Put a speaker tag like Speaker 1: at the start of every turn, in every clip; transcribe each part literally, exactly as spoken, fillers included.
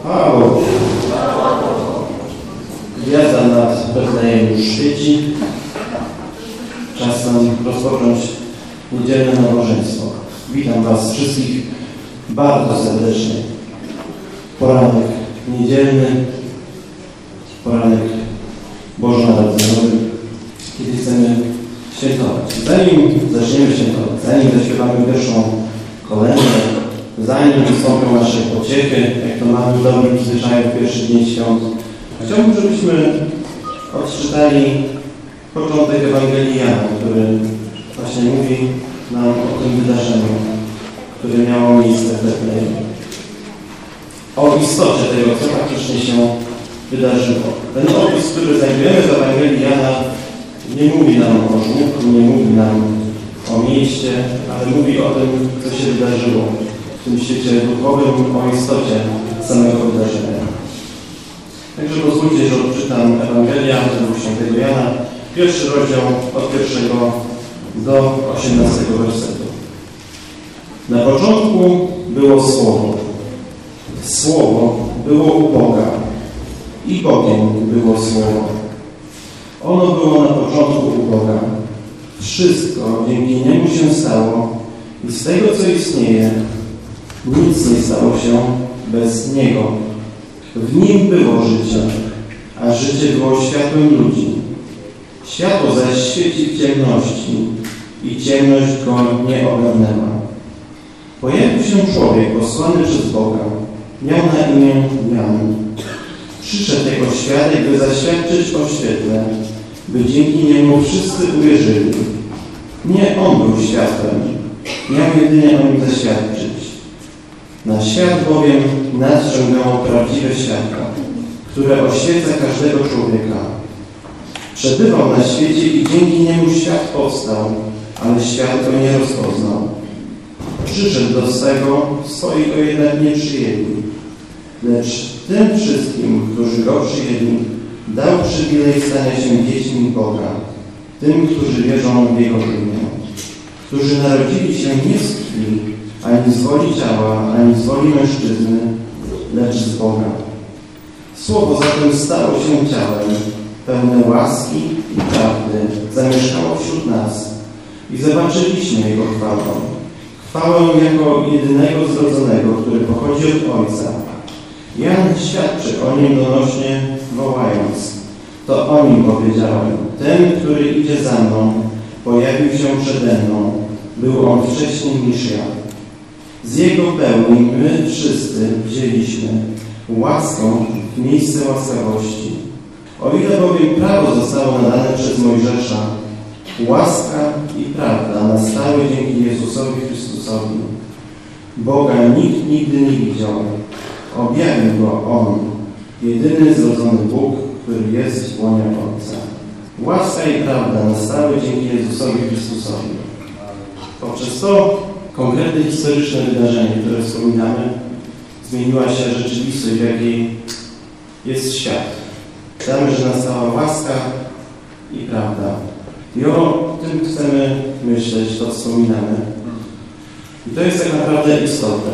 Speaker 1: Chwała Bogu. Gwiazda nad Betlejem już świeci. Czas nam rozpocząć niedzielne nabożeństwo. Witam Was wszystkich bardzo serdecznie. Poranek niedzielny, poranek bożonarodzeniowy, kiedy chcemy świętować. Zanim zaczniemy świętować, zanim zaśpiewamy pierwszą kolędę, zanim wystąpią nasze pociechy, jak to mamy w dobrym zwyczaju w pierwszy dzień świąt, chciałbym, żebyśmy odczytali początek Ewangelii Jana, który właśnie mówi nam o tym wydarzeniu, które miało miejsce w Betlejem. O istocie tego, co faktycznie się wydarzyło. Ten opis, który znajdujemy w Ewangelii Jana, nie mówi nam o żłobku, nie mówi nam o mieście, ale mówi o tym, co się wydarzyło w tym świecie duchowym, o istocie samego wydarzenia. Także pozwólcie, że odczytam Ewangelię według świętego Jana, pierwszy rozdział od pierwszego do osiemnastego wersetu. Na początku było Słowo. Słowo było u Boga i Bogiem było Słowo. Ono było na początku u Boga. Wszystko dzięki Niemu się stało i z tego, co istnieje, nic nie stało się bez Niego. W Nim było życie, a życie było światłem ludzi. Światło zaś świeci w ciemności i ciemność go nie ogarnęła. Pojawił się człowiek posłany przez Boga. Miał na imię Jan. Przyszedł jako świadek, by zaświadczyć o świetle, by dzięki niemu wszyscy uwierzyli. Nie on był światłem, miał jedynie o nim zaświadczyć. Na świat bowiem nadciągało prawdziwe światło, które oświeca każdego człowieka. Przebywał na świecie i dzięki niemu świat powstał, ale świat go nie rozpoznał. Przyszedł do swego, swoi go jednak nie przyjęli. Lecz tym wszystkim, którzy go przyjęli, dał przywilej stania się dziećmi Boga, tym, którzy wierzą w Jego imię, którzy narodzili się nie z krwi, ani z woli ciała, ani z woli mężczyzny, lecz z Boga. Słowo zatem stało się ciałem, pełne łaski i prawdy, zamieszkało wśród nas i zobaczyliśmy Jego chwałę. Chwałę jako jedynego zrodzonego, który pochodzi od Ojca. Jan świadczy o Nim donośnie, wołając: to o Nim powiedziałem, ten, który idzie za mną, pojawił się przede mną, był On wcześniej niż ja. Z Jego pełni my wszyscy wzięliśmy łaską w miejsce łaskawości. O ile bowiem prawo zostało nadane przez Mojżesza, łaska i prawda nastały dzięki Jezusowi Chrystusowi. Boga nikt nigdy nie widział. Objawił Go On, jedyny zrodzony Bóg, który jest w łonie Ojca. Łaska i prawda nastały dzięki Jezusowi Chrystusowi. Poprzez to konkretne historyczne wydarzenie, które wspominamy, zmieniła się rzeczywistość, w jakiej jest świat. Czytamy, że nastała łaska i prawda. I o tym chcemy myśleć, to wspominamy. I to jest tak naprawdę istotne.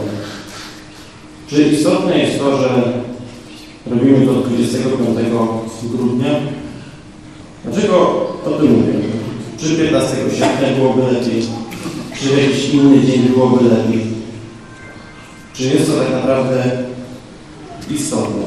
Speaker 1: Czy istotne jest to, że robimy to dwudziestego piątego grudnia? Dlaczego o tym mówię? Czy piętnastego sierpnia byłoby lepiej? Czy jakiś inny dzień byłoby lepiej? Czy jest to tak naprawdę istotne?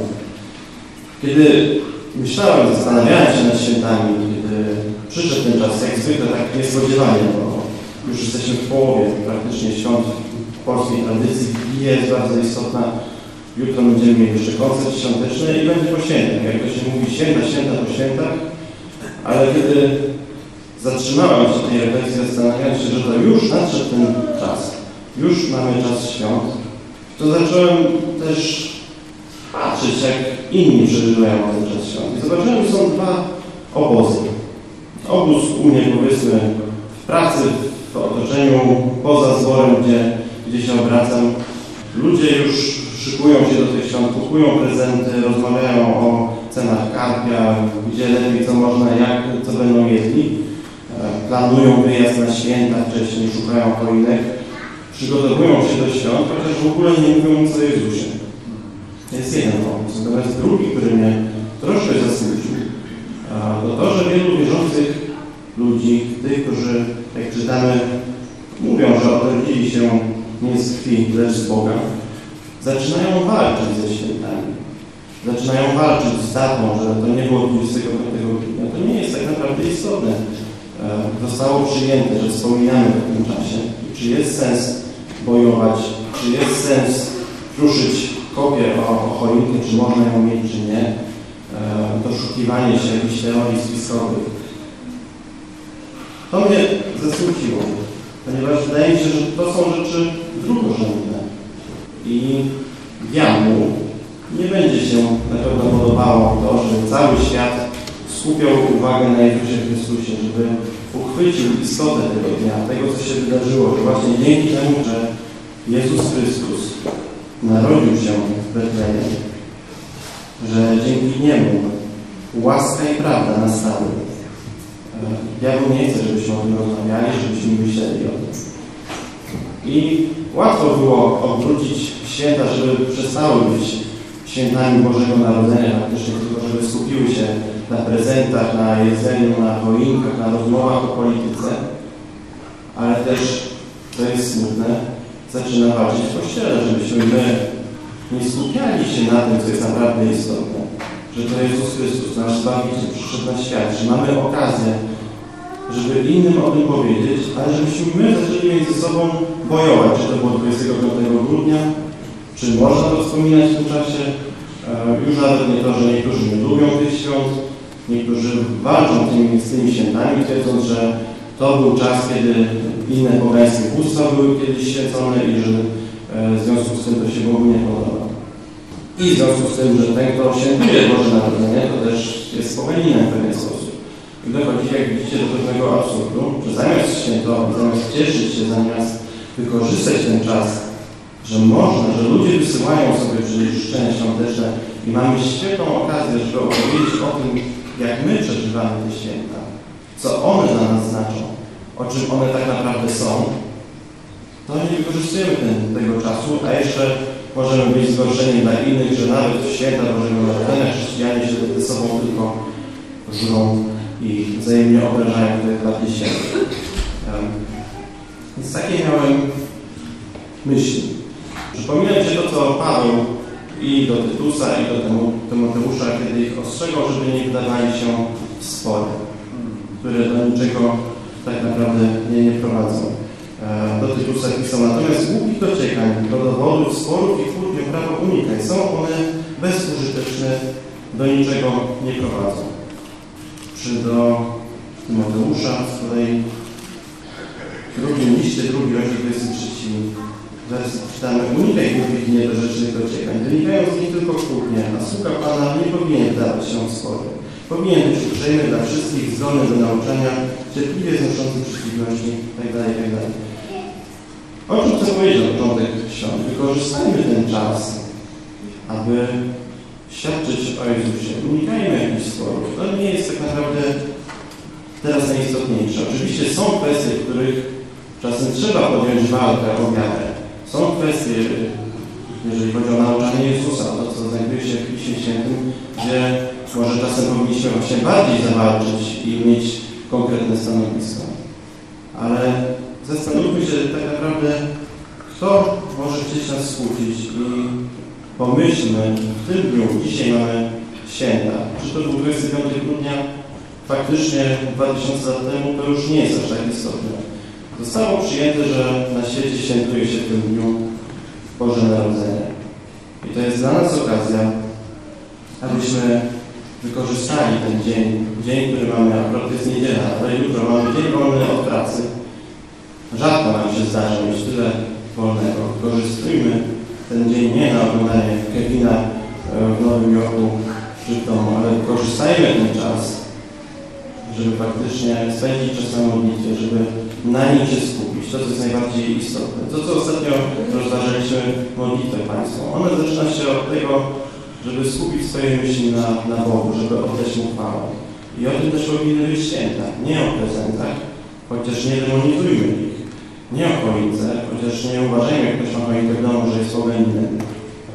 Speaker 1: Kiedy myślałem, zastanawiałem się nad świętami, kiedy przyszedł ten czas, jak zwykle tak niespodziewanie, bo już jesteśmy w połowie praktycznie świąt polskiej tradycji. Wigilia jest bardzo istotna. Jutro będziemy mieli jeszcze koncert świąteczny i będzie po świętach. Jak to się mówi, święta, święta po świętach. Ale kiedy zatrzymałem się tej refleksji, zastanawiając się, że to już nadszedł ten czas, już mamy czas świąt, to zacząłem też patrzeć, jak inni przeżywają ten czas świąt. I zobaczyłem, że są dwa obozy. Obóz u mnie, powiedzmy, w pracy, w otoczeniu, poza zborem, gdzie, gdzie się obracam. Ludzie już szykują się do tych świąt, kupują prezenty, rozmawiają o cenach karpia, gdzie lepiej, co można, jak, co będą jedli. Planują wyjazd na święta wcześniej, szukają choinek, przygotowują się do świąt, chociaż w ogóle nie mówią nic o Jezusie. To jest jeden pomysł. Natomiast drugi, który mnie troszkę zasmucił, to to, że wielu wierzących ludzi, tych, którzy, jak czytamy, mówią, że odrodzili się nie z krwi, lecz z Boga, zaczynają walczyć ze świętami. Zaczynają walczyć z datą, że to nie było dwudziestego piątego grudnia. To nie jest tak naprawdę istotne. Zostało przyjęte, że wspominamy w tym czasie. Czy jest sens bojować, czy jest sens kruszyć kopię o, o choinkę, czy można ją mieć, czy nie. Doszukiwanie się jakichś teorii spiskowych. To mnie zasmuciło, ponieważ wydaje mi się, że to są rzeczy drugorzędne. I diabłu nie będzie się na pewno podobało to, że cały świat skupiał uwagę na Jezusie Chrystusie, żeby uchwycił istotę tego dnia, tego, co się wydarzyło, że właśnie dzięki temu, że Jezus Chrystus narodził się w Betlejem, że dzięki Niemu łaska i prawda nastały. Diabeł nie chce, żebyśmy o tym rozmawiali, żebyśmy myśleli o tym. I łatwo było obrócić święta, żeby przestały być świętami Bożego Narodzenia faktycznie, tylko żeby skupiły się na prezentach, na jedzeniu, na choinkach, na rozmowach o polityce. Ale też, to jest smutne, zaczyna walczyć w Kościele, żebyśmy my nie skupiali się na tym, co jest naprawdę istotne. Że to Jezus Chrystus, nasz Zbawiciel, przyszedł na świat, że mamy okazję, żeby innym o tym powiedzieć, ale żebyśmy my zaczęli między sobą bojować, czy to było dwudziestego piątego grudnia, czy można to wspominać w tym czasie. Już nawet nie to, że niektórzy nie lubią tych świąt, niektórzy walczą tymi, z tymi świętami, twierdząc, że to był czas, kiedy inne pogańskie bóstwa były kiedyś święcone i że w związku z tym to się Bogu nie podoba. I w związku z tym, że ten, kto świętuje Boże Narodzenie, to też jest poganinem w pewien sposób. I dochodzi, jak widzicie, do pewnego absurdu, że zamiast świętować, zamiast cieszyć się, zamiast wykorzystać ten czas, że można, że ludzie wysyłają sobie przecież życzenia świąteczne i mamy świetną okazję, żeby opowiedzieć o tym, jak my przeżywamy te święta, co one dla nas znaczą, o czym one tak naprawdę są, to nie wykorzystujemy ten, tego czasu, a jeszcze możemy być zgorszeniem dla innych, że nawet w święta Bożego Narodzenia chrześcijanie się ze sobą tylko żrą i wzajemnie obrażają te bardziej siebie. Więc takie miałem myśli. Przypominam się to, co Paweł i do Tytusa, i do Tymoteusza, kiedy ich ostrzegał, żeby nie wdawali się w spory, które do niczego tak naprawdę nie, nie prowadzą. Do Tytusa pisał: natomiast głupich dociekań, do dowodów, sporów i kłótni o prawo unikaj. Są one bezużyteczne, do niczego nie prowadzą. Czy do Tymoteusza z kolei w drugim liście, drugi rozdział dwudziesty trzeci wers czytamy: unikaj głupich i niedorzecznych dociekań, wynikają z nich tylko kłótnie, a sługa Pana nie powinien wdawać się w spory. Powinien być uprzejmy dla wszystkich, zdolny do nauczania, cierpliwie znoszący przeciwności itd., itd. O czym chcę powiedzieć na początek świąt? Wykorzystajmy ten czas, aby świadczyć o Jezusie. Unikajmy jakichś sporów. To nie jest tak naprawdę teraz najistotniejsze. Oczywiście są kwestie, w których czasem trzeba podjąć walkę o wiarę. Są kwestie, jeżeli chodzi o nauczanie Jezusa, to co znajduje się w Piśmie Świętym, gdzie może czasem powinniśmy właśnie bardziej zawalczyć i mieć konkretne stanowisko. Ale zastanówmy się tak naprawdę, kto może chcieć nas skłócić i pomyślmy, w tym dniu, dzisiaj mamy święta. Czy to był dwudziestego piątego grudnia? Faktycznie dwa tysiące lat temu to już nie jest aż tak istotne. Zostało przyjęte, że na świecie świętuje się w tym dniu Boże Narodzenie. I to jest dla nas okazja, abyśmy wykorzystali ten dzień, dzień, który mamy, akurat to jest niedziela, ale jutro mamy dzień wolny od pracy. Rzadko nam się zdarza mieć tyle wolnego. Wykorzystujmy ten dzień nie na oglądanie Kevina w Nowym Jorku czy w domu, ale wykorzystajmy ten czas, żeby faktycznie spędzić czas na modlitwie, żeby na nim się skupić. To, co jest najbardziej istotne. To, co ostatnio rozważaliśmy modlitwę Państwu. Ona zaczyna się od tego, żeby skupić swoje myśli na, na Bogu, żeby oddać Mu chwałę. I o tym też powinny być święta. Nie o prezentach, chociaż nie demonizujmy ich. Nie o choince, chociaż nie uważajmy, jak ktoś ma choinkę w domu, że jest poganinem.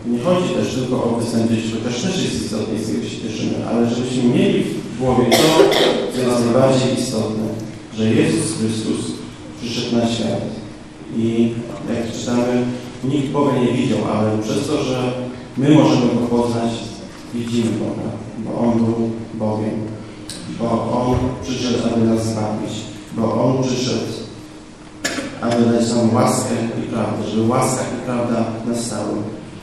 Speaker 1: Nie chodzi też tylko o występ dzieci, chociaż też jest istotne i z tego się cieszymy, ale żebyśmy mieli w głowie to, co jest najbardziej istotne, że Jezus Chrystus przyszedł na świat i jak czytamy, nikt Boga nie widział, ale przez to, że my możemy Go poznać, widzimy Boga, bo On był Bogiem, bo On przyszedł, aby nas zbawić, bo On przyszedł, aby dać nam łaskę i prawdę, żeby łaska i prawda nastały.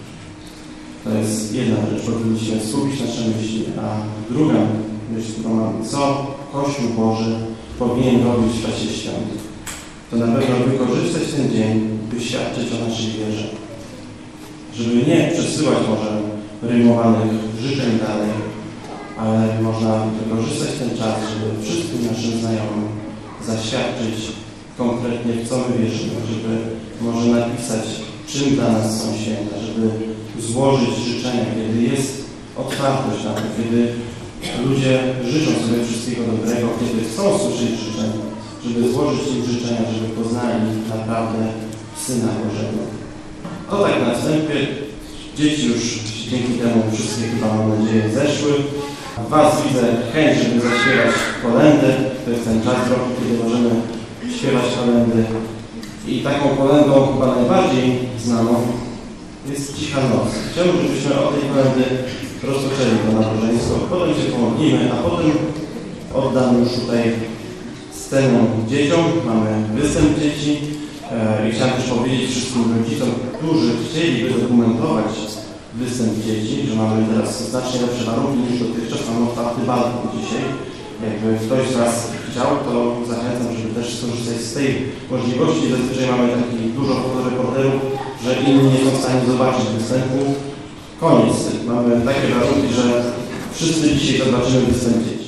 Speaker 1: To jest jedna rzecz, powinniśmy skupić nasze myśli, a druga myśl, którą mamy, co Kościół Boży powinien robić w czasie świąt. To na pewno wykorzystać ten dzień, by świadczyć o naszej wierze. Żeby nie przesyłać może rymowanych życzeń dalej, ale można wykorzystać ten czas, żeby wszystkim naszym znajomym zaświadczyć konkretnie, w co my wierzymy, żeby może napisać, czym dla nas są święta, żeby złożyć życzenia, kiedy jest otwartość na to, kiedy ludzie życzą sobie wszystkiego dobrego, kiedy chcą słyszeć życzenia, żeby złożyć im życzenia, żeby poznali naprawdę Syna Bożego. To tak na wstępie. Dzieci już dzięki temu wszystkie chyba, mam nadzieję, zeszły. W Was widzę chęć, żeby zaśpiewać kolędy. To jest ten czas roku, kiedy możemy śpiewać kolędy. I taką kolędą chyba najbardziej znaną jest Cicha Noc. Chciałbym, żebyśmy od tej kolendy rozpoczęli to nabożeństwo. Potem się pomodlimy, a potem oddam już tutaj scenę dzieciom. Mamy występ dzieci. I chciałem też powiedzieć wszystkim rodzicom, którzy chcieliby dokumentować występ dzieci, że mamy teraz znacznie lepsze warunki niż dotychczas. Mamy otwarty balkon dzisiaj. Jakby ktoś z Was chciał, to zachęcam, żeby też skorzystać z tej możliwości. Zazwyczaj mamy taki dużo fotoreporterów, że inni nie są w stanie zobaczyć występu. Koniec. Mamy takie warunki, że wszyscy dzisiaj zobaczymy występ dzieci.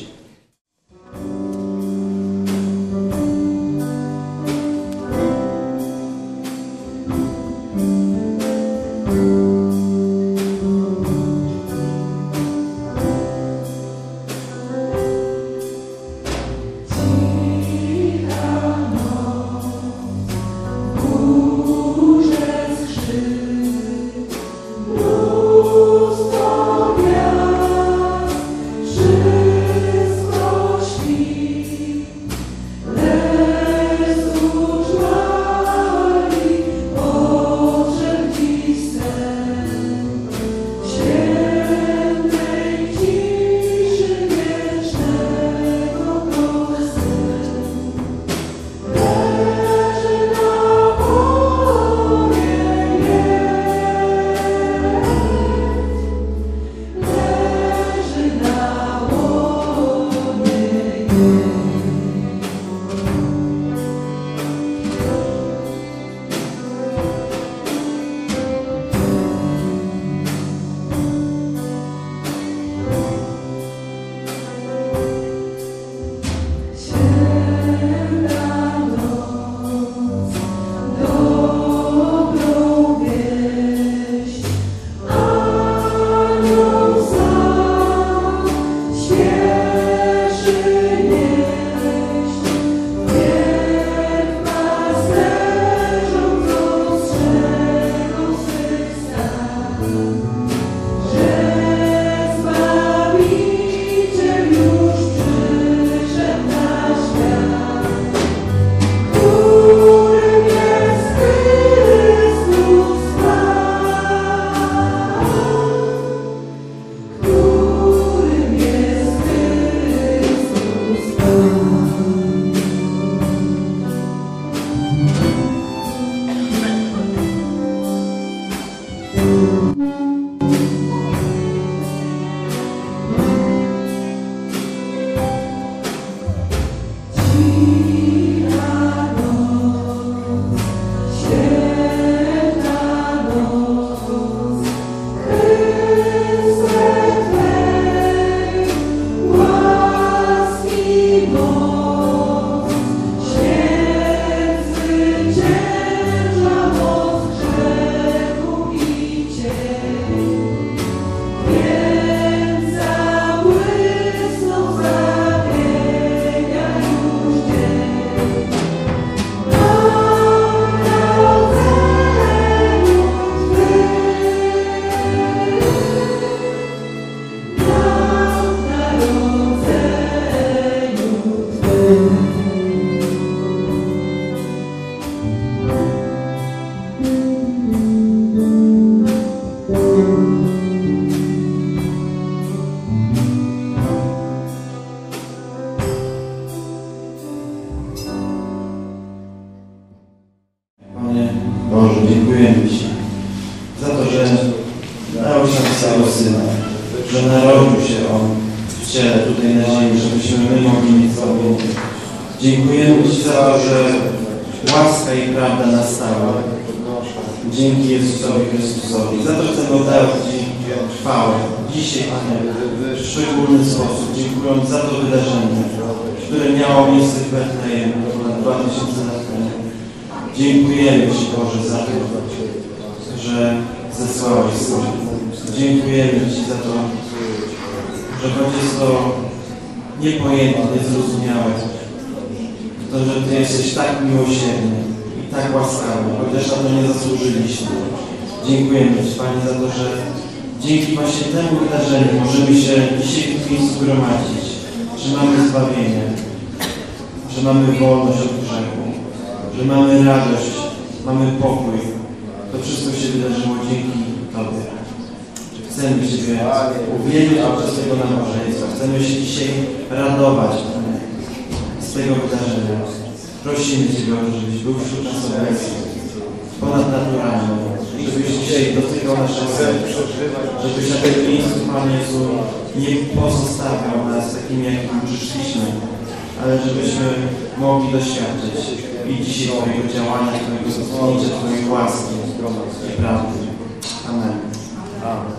Speaker 1: dałeś nam swego Syna, że narodził się On w ciele tutaj na ziemi, żebyśmy my mogli mieć zbawienie. Dziękujemy Ci za to, że łaska i prawda nastała. Dzięki Jezusowi Chrystusowi. Za to chcemy oddawać Ci chwałę. Dzisiaj, Panie, w szczególny sposób, dziękując za to wydarzenie, które miało miejsce w Betlejem ponad dwa tysiące lat temu. Dziękujemy Ci, Boże, za to, że zesłałeś Syna. Dziękujemy Ci za to, że choć jest to niepojęte, niezrozumiałe, to, że Ty jesteś tak miłosierny i tak łaskawy, chociaż na to nie zasłużyliśmy. Dziękujemy Ci, Panie, za to, że dzięki właśnie temu wydarzeniu możemy się dzisiaj w tym miejscu gromadzić, że mamy zbawienie, że mamy wolność od grzechu, że mamy radość, mamy pokój. To wszystko się wydarzyło dzięki Tobie. Chcemy Ciebie uwielbić podczas tego nabożeństwa. Chcemy się dzisiaj radować z tego wydarzenia. Prosimy Ciebie, żebyś był wśród nas obecny, ponadnaturalny, żebyś dzisiaj dotykał naszego serca, żebyś na tym miejscu, Panie Jezu, nie pozostawiał nas takimi, jakimi przyszliśmy, ale żebyśmy mogli doświadczyć i dzisiaj Twojego działania, Twojego dotknięcia, Twojej łaski i prawdy. Amen. Amen.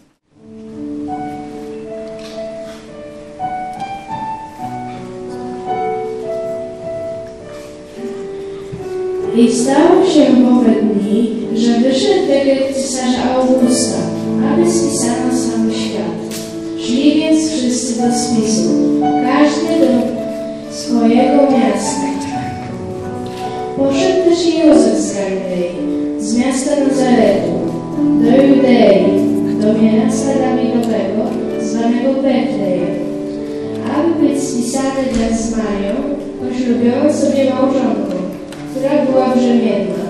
Speaker 2: I stało się w owe dni, że wyszedł dekret cesarza Augusta, aby spisano cały świat. Szli więc wszyscy do spisu, każdy do swojego miasta. Poszedł też i Józef z Galilei, z miasta Nazaretu, do Judei, do miasta Dawidowego, zwanego Betlejem, aby być spisany wraz z Marią, poślubioną sobie małżonką, która była brzemienna.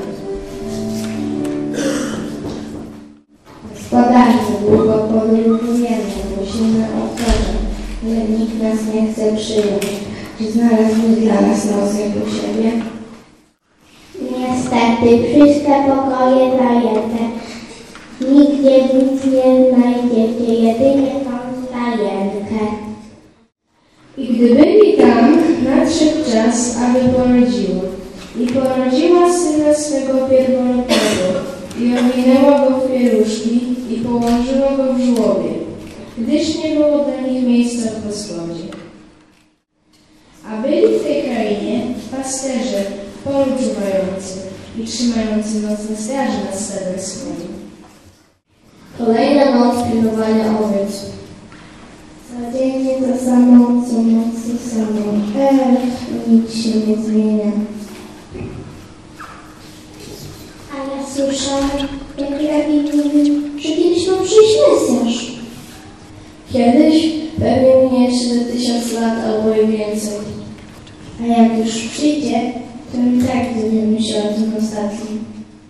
Speaker 3: Gospodarzu, długo podróżujemy, musimy otworzyć, ale nikt nas nie chce przyjąć. Czy znalazłeś dla nas nocleg u siebie?
Speaker 4: Niestety, wszystkie pokoje zajęte. Nigdzie nic nie znajdziecie, jedynie tą stajenkę.
Speaker 2: I gdy byli tam, nadszedł czas, aby porodziła. I porodziła syna swego pierworodnego i owinęła go w pieluszki i położyła go w żłobie, gdyż nie było dla nich miejsca w gospodzie. A byli w tej krainie pasterze w polu czuwający i trzymający nocne straży nad stadem swoim.
Speaker 3: Kolejna noc pilnowania owiec. Codziennie to samo, co noc to samo. Ech, nic się nie zmienia.
Speaker 4: A ja słyszałam, jak rabin mówił, że kiedyś ma przyjść Mesjasz.
Speaker 3: Kiedyś pewnie minie jeszcze tysiąc lat albo i więcej. A jak już przyjdzie, to i tak dowiemy się o tym ostatnim.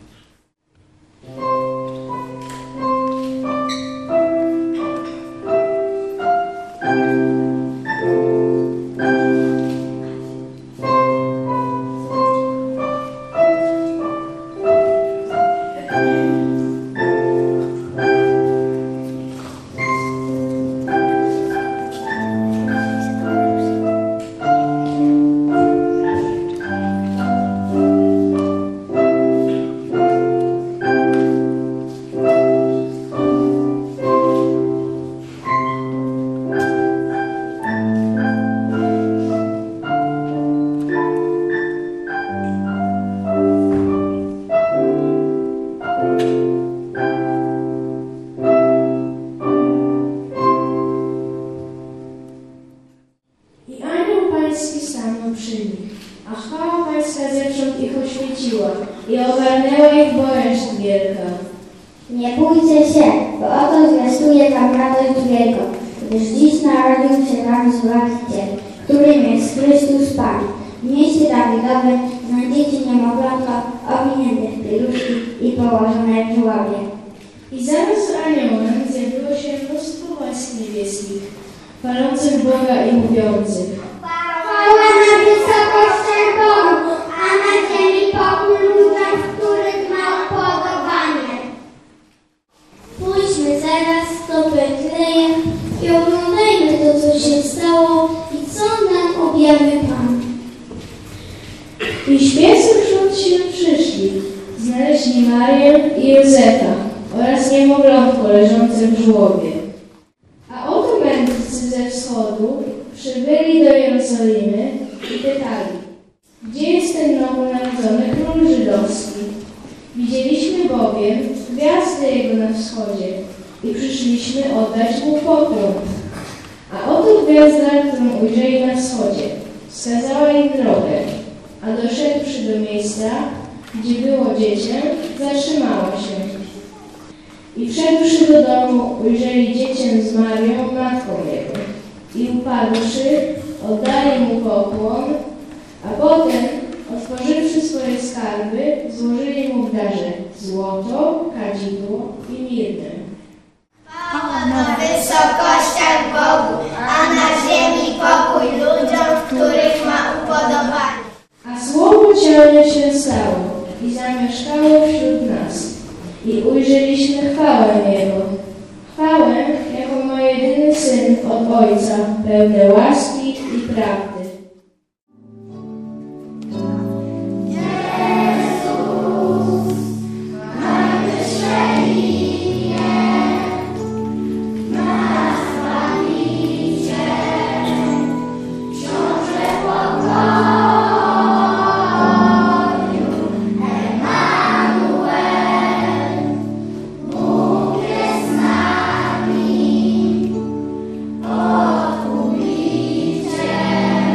Speaker 2: i ogarnęła ich bojaźń wielka.
Speaker 4: Nie bójcie się, bo oto zwiastuję wam radość wielką, gdyż dziś narodził się wam Zbawiciel, którym jest Chrystus Pan. W mieście Dawidowym znajdziecie niemowlątko owinięte w pieluszki i położone w żłobie.
Speaker 2: I zaraz z aniołem zjawiło się mnóstwo wojsk niebieskich, chwalących Boga i mówiących:
Speaker 4: Chwała na wysokościach Bogu, a na ziemi pokój ludziom, w których ma upodobanie. Pójdźmy
Speaker 3: teraz to Betlejem i oglądajmy to, co się stało i co nam objawi Pan.
Speaker 2: I śpiewcy wśród się przyszli, znaleźli Marię i Józefa oraz niemowlątko leżące w żłobie. A oto mędrcy ze wschodu przybyli do Jerozolimy i pytali, gdzie jest ten nowonarodzony król żydowski? Widzieliśmy bowiem gwiazdę jego na wschodzie i przyszliśmy oddać mu pokłon. A oto gwiazda, którą ujrzeli na wschodzie, wskazała im drogę, a doszedłszy do miejsca, gdzie było dziecię, zatrzymała się. I wszedłszy do domu, ujrzeli dziecię z Marią, matką jego. I upadłszy, oddali mu pokłon, a potem, otworzywszy swoje skarby, złożyli mu w darze złoto, kadzidło i mirnę.
Speaker 5: Chwała na wysokościach Bogu, a na ziemi pokój ludziom, których ma upodobanie.
Speaker 2: A słowo ciałem się stało i zamieszkało wśród nas. I ujrzeliśmy chwałę Jego. Chwałę, jaką ma jedyny Syn od Ojca, pełne łaski i prawdy.
Speaker 5: Odkupicie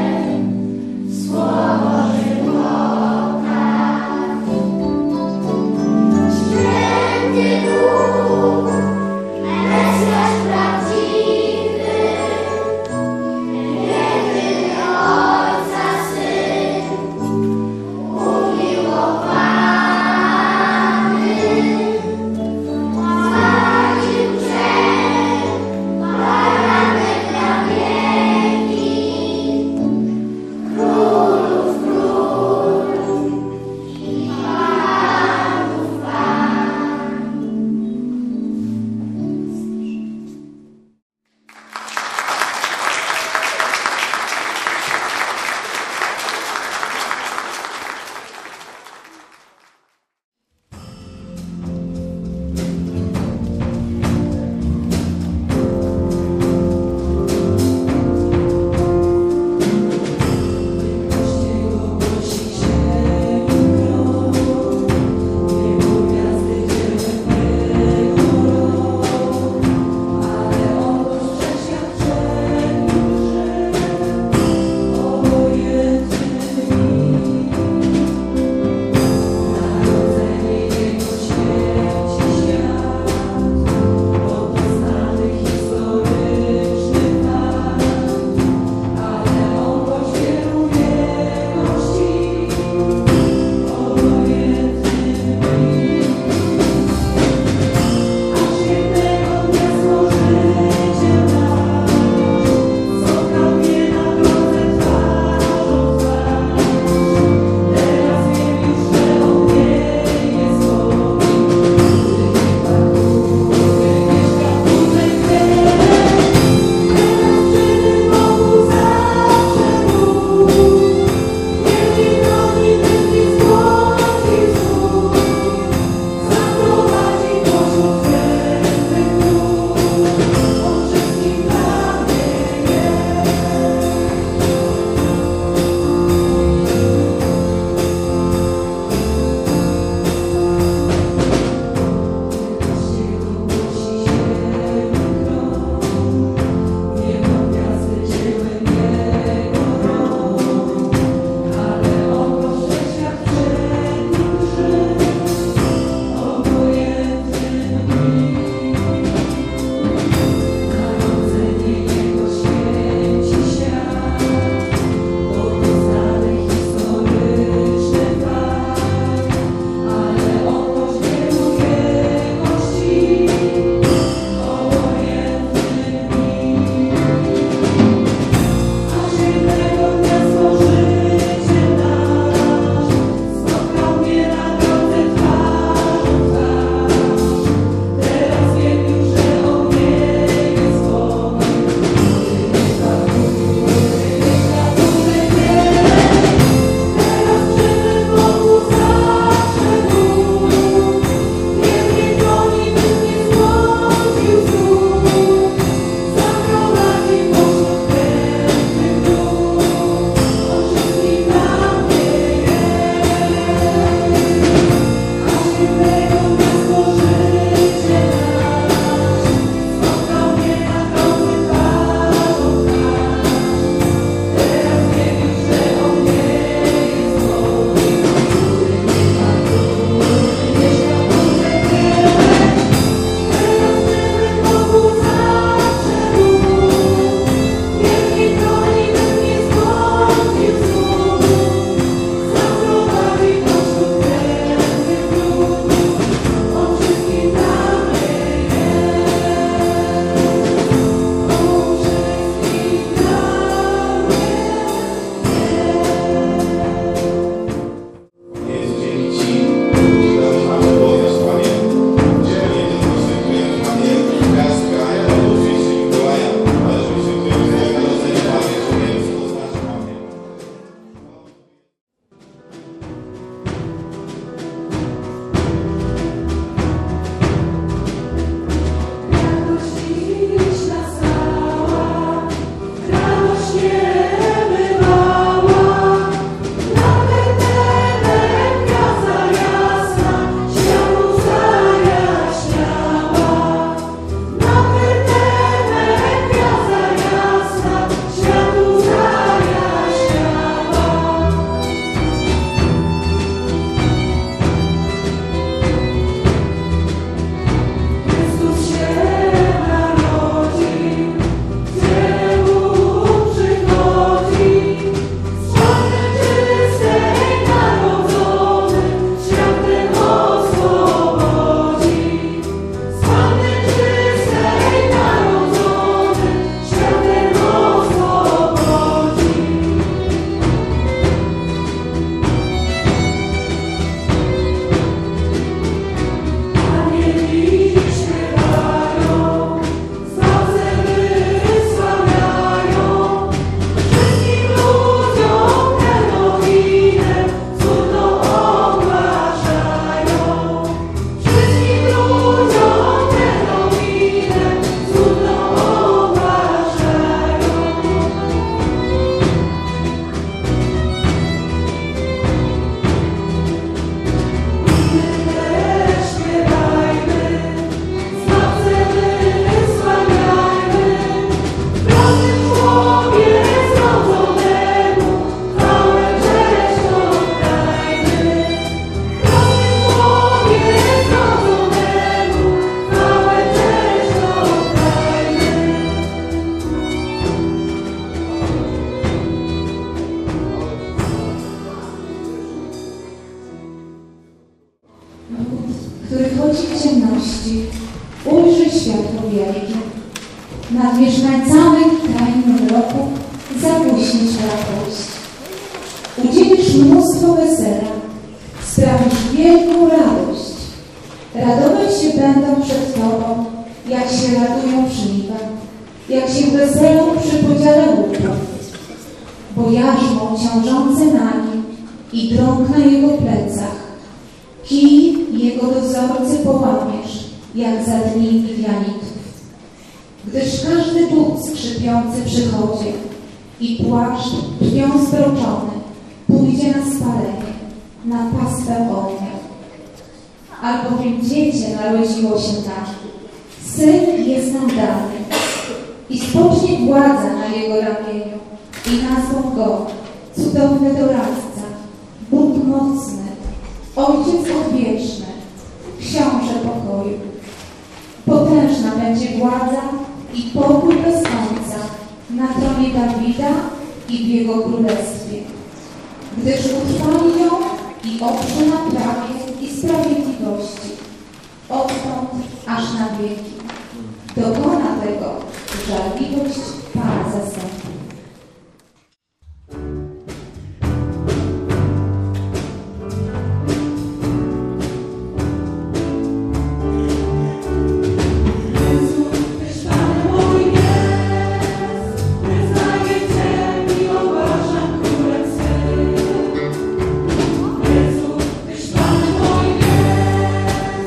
Speaker 6: nad mieszkańcami krainy roku zapuścić radość. Udzielisz mnóstwo wesela, sprawisz wielką radość. Radować się będą przed Tobą, jak się radują żniwa, jak się weselą przy podziale łupów. Bo jarzmo ciążące na nim i drąg na jego plecach, kij jego dozorcy połamiesz, jak za dni Midianitów. Gdyż każdy duch skrzypiący przychodzi i płaszcz krwią zbroczony pójdzie na spalenie, na pastwę ognia. Albowiem dziecię narodziło się nam, syn jest nam dany i spocznie władza na jego ramieniu i nazwą go cudowny doradca, Bóg mocny, Ojciec odwieczny, Książę pokoju. Potężna będzie władza i pokój bez końca na tronie Dawida i w jego królestwie, gdyż utrwali ją i oprze na prawie i sprawiedliwości, odtąd aż na wieki. Dokona tego żarliwość Pana zastępów.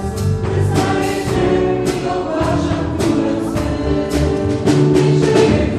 Speaker 7: Niech żyje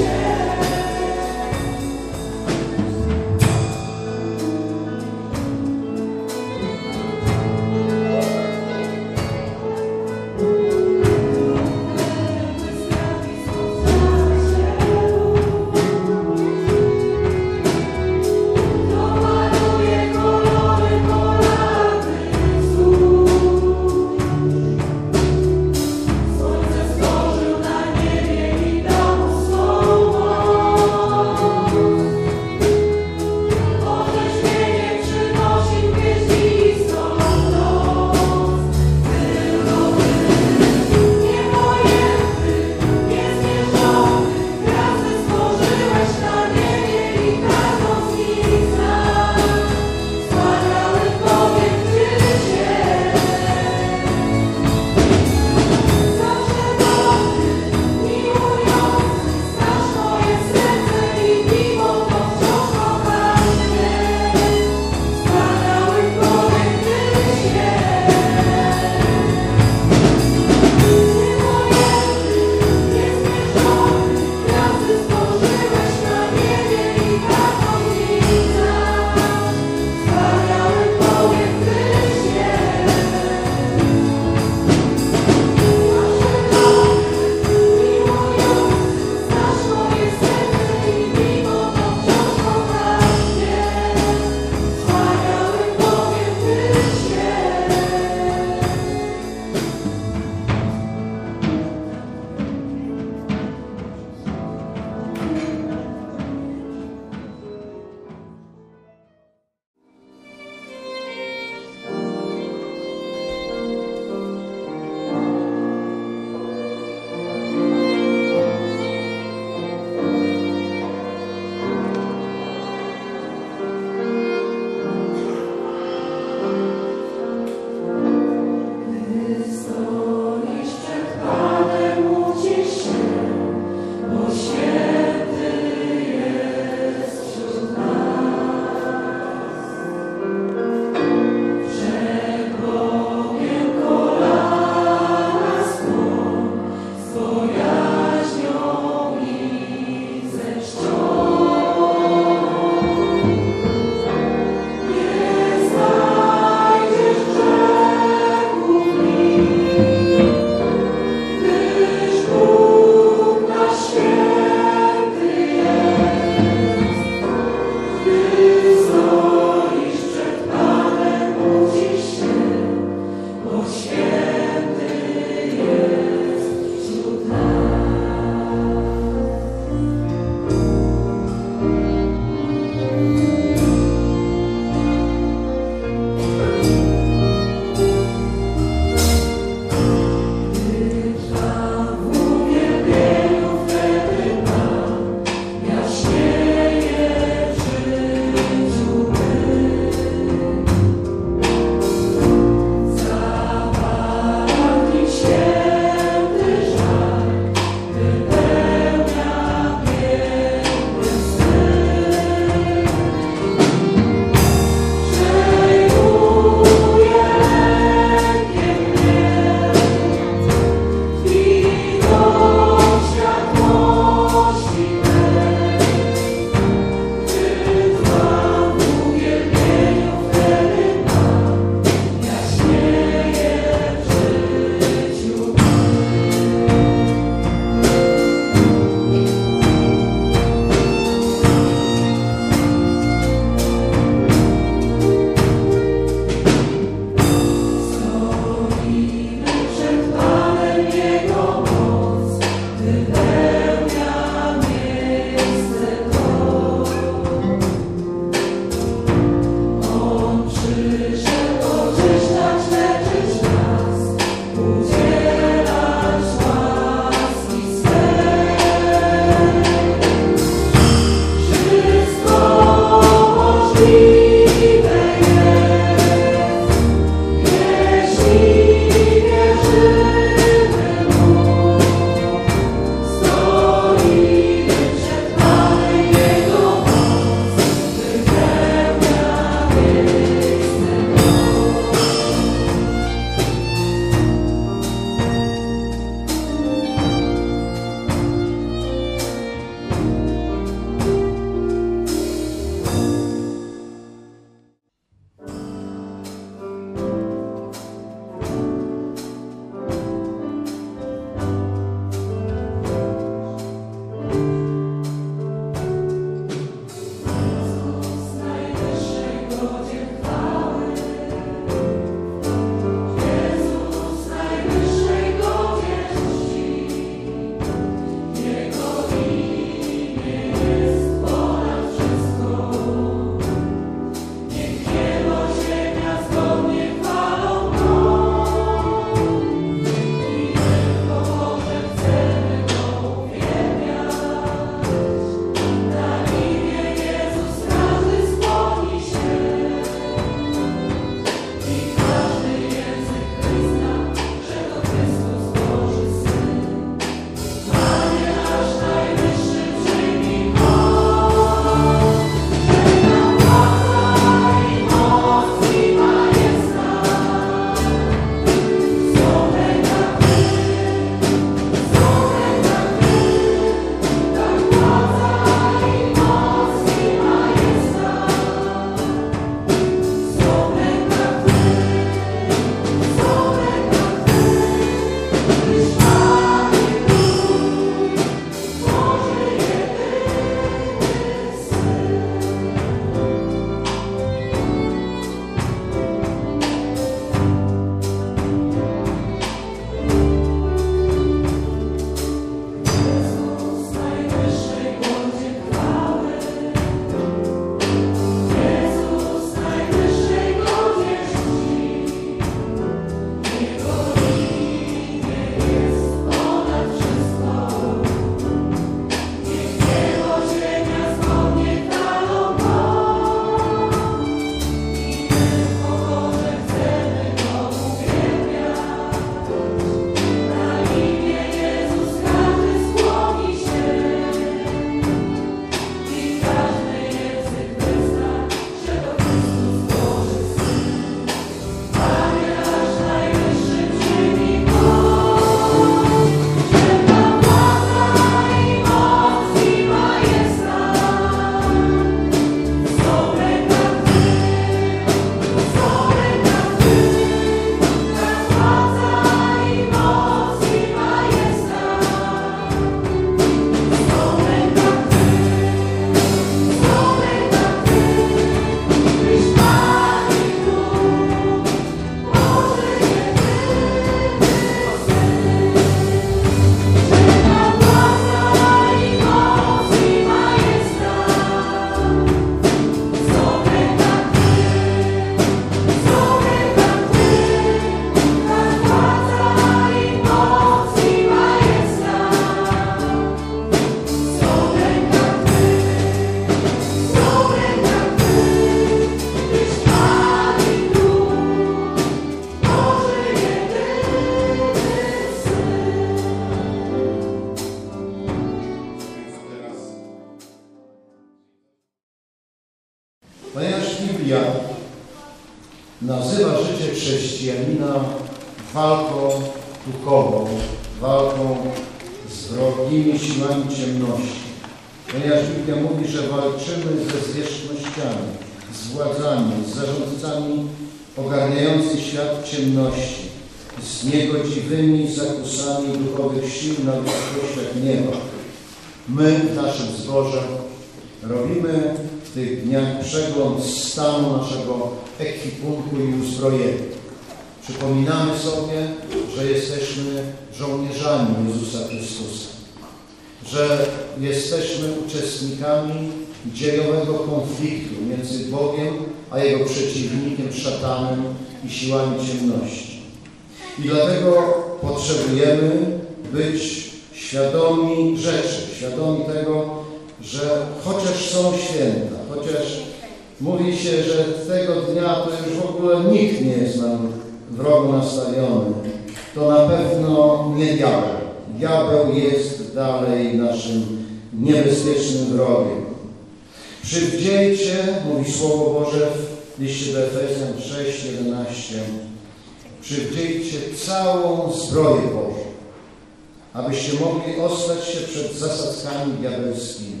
Speaker 7: chrześcijanina walką duchową, walką z wrogimi siłami ciemności. Ponieważ Biblia mówi, że walczymy ze zwierzchnościami, z władzami, z zarządcami ogarniających świat ciemności, z niegodziwymi zakusami duchowych sił na wysokościach nieba. My w naszym zborze robimy w tych dniach przegląd stanu naszego ekwipunku i uzbrojenia. Przypominamy sobie, że jesteśmy żołnierzami Jezusa Chrystusa, że jesteśmy uczestnikami dziejowego konfliktu między Bogiem a Jego przeciwnikiem, szatanem i siłami ciemności. I dlatego potrzebujemy być świadomi rzeczy, świadomi tego, że chociaż są święta, chociaż mówi się, że tego dnia to już w ogóle nikt nie jest nam wrogo nastawiony, to na pewno nie diabeł. Diabeł jest dalej naszym niebezpiecznym wrogiem. Przywdziejcie, mówi Słowo Boże w liście do Efezjan sześć jedenaście, przywdziejcie całą zbroję Bożą, abyście mogli ostać się przed zasadzkami diabelskimi.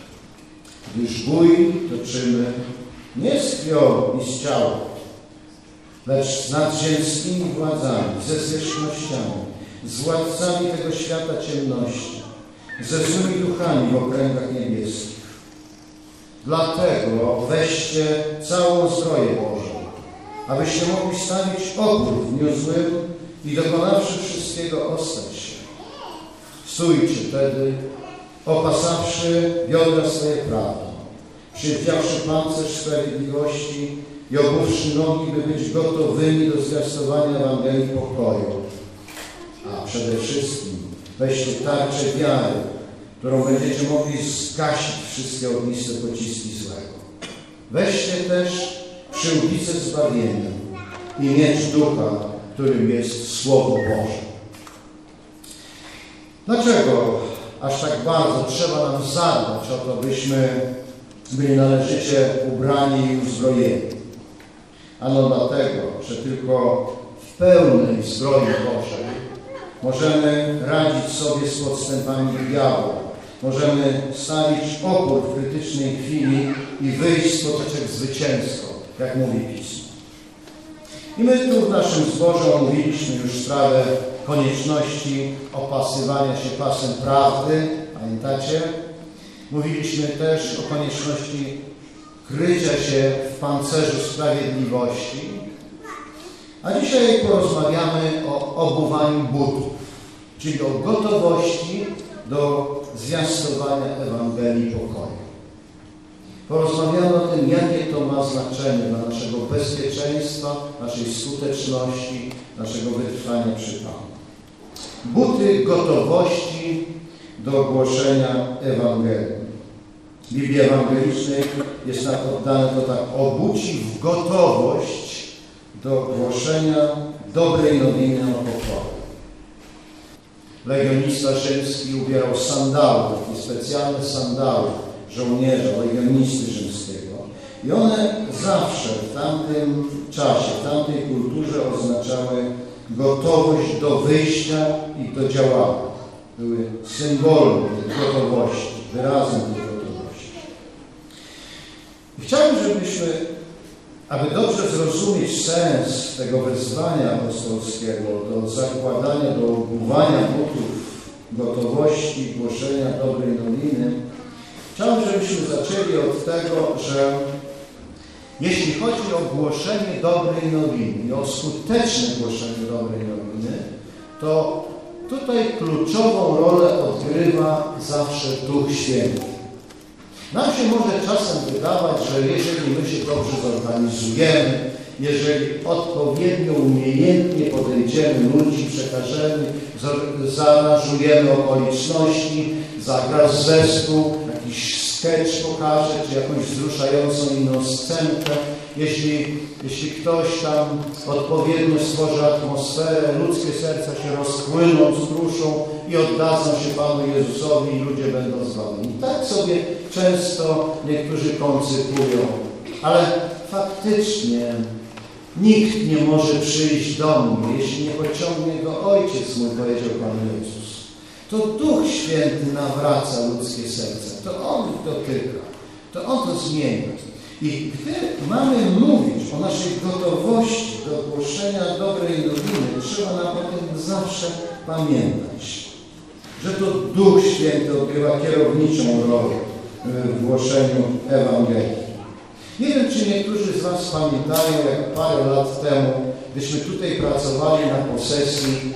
Speaker 7: Gdyż bój toczymy nie z krwią i z ciałem, lecz z nadziemskimi władzami, ze zwierzchnościami, z władcami tego świata ciemności, ze złymi duchami w okręgach niebieskich. Dlatego weźcie całą zbroję Bożą, abyście mogli stawić opór w dniu złym i dokonawszy wszystkiego ostać się. Stójcie wtedy, opasawszy biodra swoje prawdą, przywdziawszy pancerz sprawiedliwości i obuwszy nogi, by być gotowymi do zwiastowania Ewangelii pokoju. A przede wszystkim weźcie tarczę wiary, którą będziecie mogli zgasić wszystkie ogniste pociski złego. Weźcie też przyłbicę zbawienia i miecz ducha, którym jest Słowo Boże. Dlaczego aż tak bardzo trzeba nam zadbać o to, byśmy byli należycie ubrani i uzbrojeni? Ano dlatego, że tylko w pełnej zbroi Bożej możemy radzić sobie z podstępami diabła. Możemy stawić opór w krytycznej chwili i wyjść z potyczek zwycięsko, jak mówi Pismo. I my tu w naszym zborze omówiliśmy już sprawę konieczności opasywania się pasem prawdy, pamiętacie? Mówiliśmy też o konieczności krycia się w pancerzu sprawiedliwości. A dzisiaj porozmawiamy o obuwaniu butów, czyli o gotowości do zwiastowania Ewangelii pokoju. Porozmawiamy o tym, jakie to ma znaczenie dla naszego bezpieczeństwa, naszej skuteczności, naszego wytrwania przy Panu. Buty gotowości do głoszenia Ewangelii. W Biblii Ewangelicznej jest nam oddane to tak: obuci w gotowość do głoszenia dobrej nowiny o pokoju. Legionista rzymski ubierał sandały, takie specjalne sandały żołnierza, legionisty rzymskiego. I one zawsze w tamtym czasie, w tamtej kulturze oznaczały gotowość do wyjścia i do działania. Były symbolem tej gotowości, wyrazem tej gotowości. I chciałbym, żebyśmy, aby dobrze zrozumieć sens tego wezwania apostolskiego do zakładania, do obuwania butów gotowości głoszenia dobrej nowiny, chciałbym, żebyśmy zaczęli od tego, że jeśli chodzi o głoszenie dobrej nowiny i o skuteczne głoszenie dobrej nowiny, to tutaj kluczową rolę odgrywa zawsze Duch Święty. Nam się może czasem wydawać, że jeżeli my się dobrze zorganizujemy, jeżeli odpowiednio umiejętnie podejdziemy ludzi, przekażemy, zaaranżujemy okoliczności, zagra zespół, jakiś sketch pokaże, czy jakąś wzruszającą inną scenkę, jeśli, jeśli ktoś tam odpowiednio stworzy atmosferę, ludzkie serca się rozpłyną, wzruszą i oddadzą się Panu Jezusowi i ludzie będą zbawieni. Tak sobie często niektórzy koncypują, ale faktycznie Nikt nie może przyjść do mnie, jeśli nie pociągnie go Ojciec mój, powiedział Pan Jezus. To Duch Święty nawraca ludzkie serce. To On dotyka. To On to zmienia. I gdy mamy mówić o naszej gotowości do głoszenia dobrej nowiny, trzeba nam o tym zawsze pamiętać. Że to Duch Święty odgrywa kierowniczą rolę w głoszeniu Ewangelii. Nie wiem, czy niektórzy z Was pamiętają, jak parę lat temu, gdyśmy tutaj pracowali na posesji,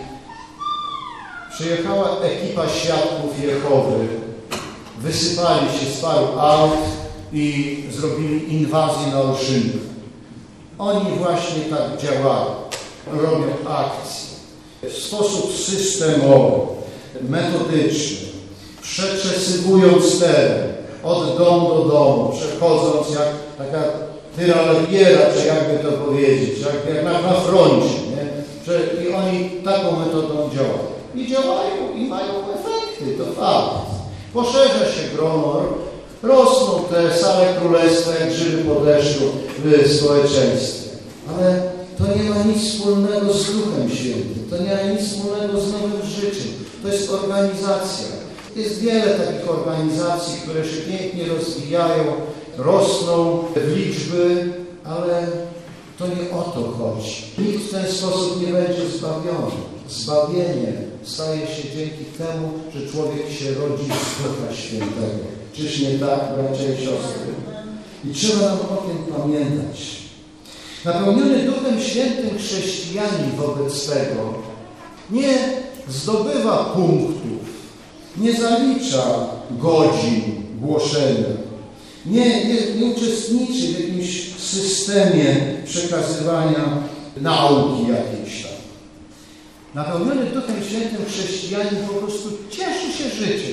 Speaker 7: przyjechała ekipa świadków Jehowy, wysypali się z paru aut i zrobili inwazję na Olszynów. Oni właśnie tak działają, robią akcje w sposób systemowy, metodyczny, przeczesywując teren od domu do domu, przechodząc jak taka tyralegiera, czy jakby to powiedzieć, jak, jak na, na froncie, nie? Że, i oni taką metodą działają. I działają i mają efekty, to fakt. Poszerza się grono, rosną te same królestwa jak grzyby po deszczu w społeczeństwie. Ale to nie ma nic wspólnego z Duchem Świętym, to nie ma nic wspólnego z nowym życiem. To jest organizacja. Jest wiele takich organizacji, które się pięknie rozwijają, rosną w liczby, ale to nie o to chodzi. Nikt w ten sposób nie będzie zbawiony. Zbawienie staje się dzięki temu, że człowiek się rodzi z Ducha Świętego. Czyż nie tak, bracia i siostry? I trzeba nam o tym pamiętać. Napełniony Duchem Świętym chrześcijanin wobec tego nie zdobywa punktów, nie zalicza godzin głoszenia, nie, nie, nie uczestniczy w jakimś systemie przekazywania nauki jakiejś tam. Napełniony Duchem Świętym chrześcijanin po prostu cieszy się życiem.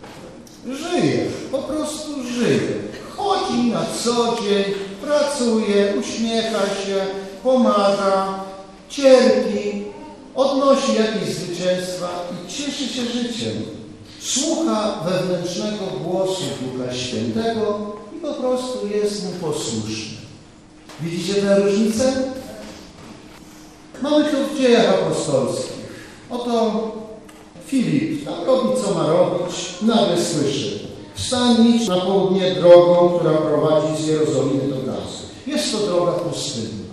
Speaker 7: Żyje, po prostu żyje. Chodzi na co dzień, pracuje, uśmiecha się, pomaga, cierpi, odnosi jakieś zwycięstwa i cieszy się życiem. Słucha wewnętrznego głosu Ducha Świętego i po prostu jest mu posłuszny. Widzicie tę różnicę? Mamy to w dziejach apostolskich. Oto Filip tam robi, co ma robić, nagle słyszy: wstań, idź na południe drogą, która prowadzi z Jerozolimy do Gazy. Jest to droga pustynna.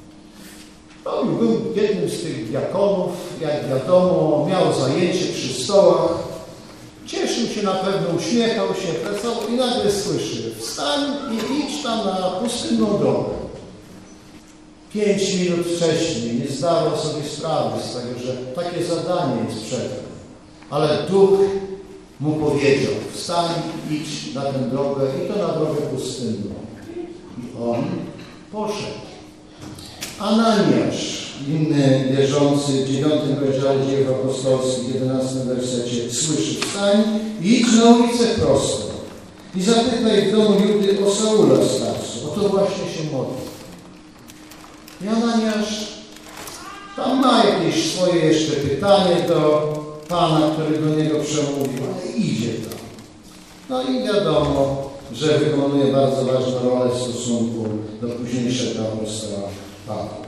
Speaker 7: On był jednym z tych diakonów, jak wiadomo, miał zajęcie przy stołach, cieszył się na pewno, uśmiechał się, pracował i nagle słyszy: wstań i idź tam na pustynną drogę. Pięć minut wcześniej nie zdawał sobie sprawy z tego, że takie zadanie jest przed nim. Ale Duch mu powiedział: wstań, idź na tę drogę i to na drogę pustynną. I on poszedł. Ananiasz, inny wierzący, w dziewiątym rozdziale Dziejów Apostolskich, jedenastym wersecie, słyszy: wstań, idź na ulicę prostą i zapytaj w domu Judy o Saula z Tarsu. O to właśnie się modli. I Ananiasz tam ma jakieś swoje jeszcze pytanie do Pana, który do niego przemówił, ale idzie tam. No i wiadomo, że wykonuje bardzo ważną rolę w stosunku do późniejszego apostoła Pawła.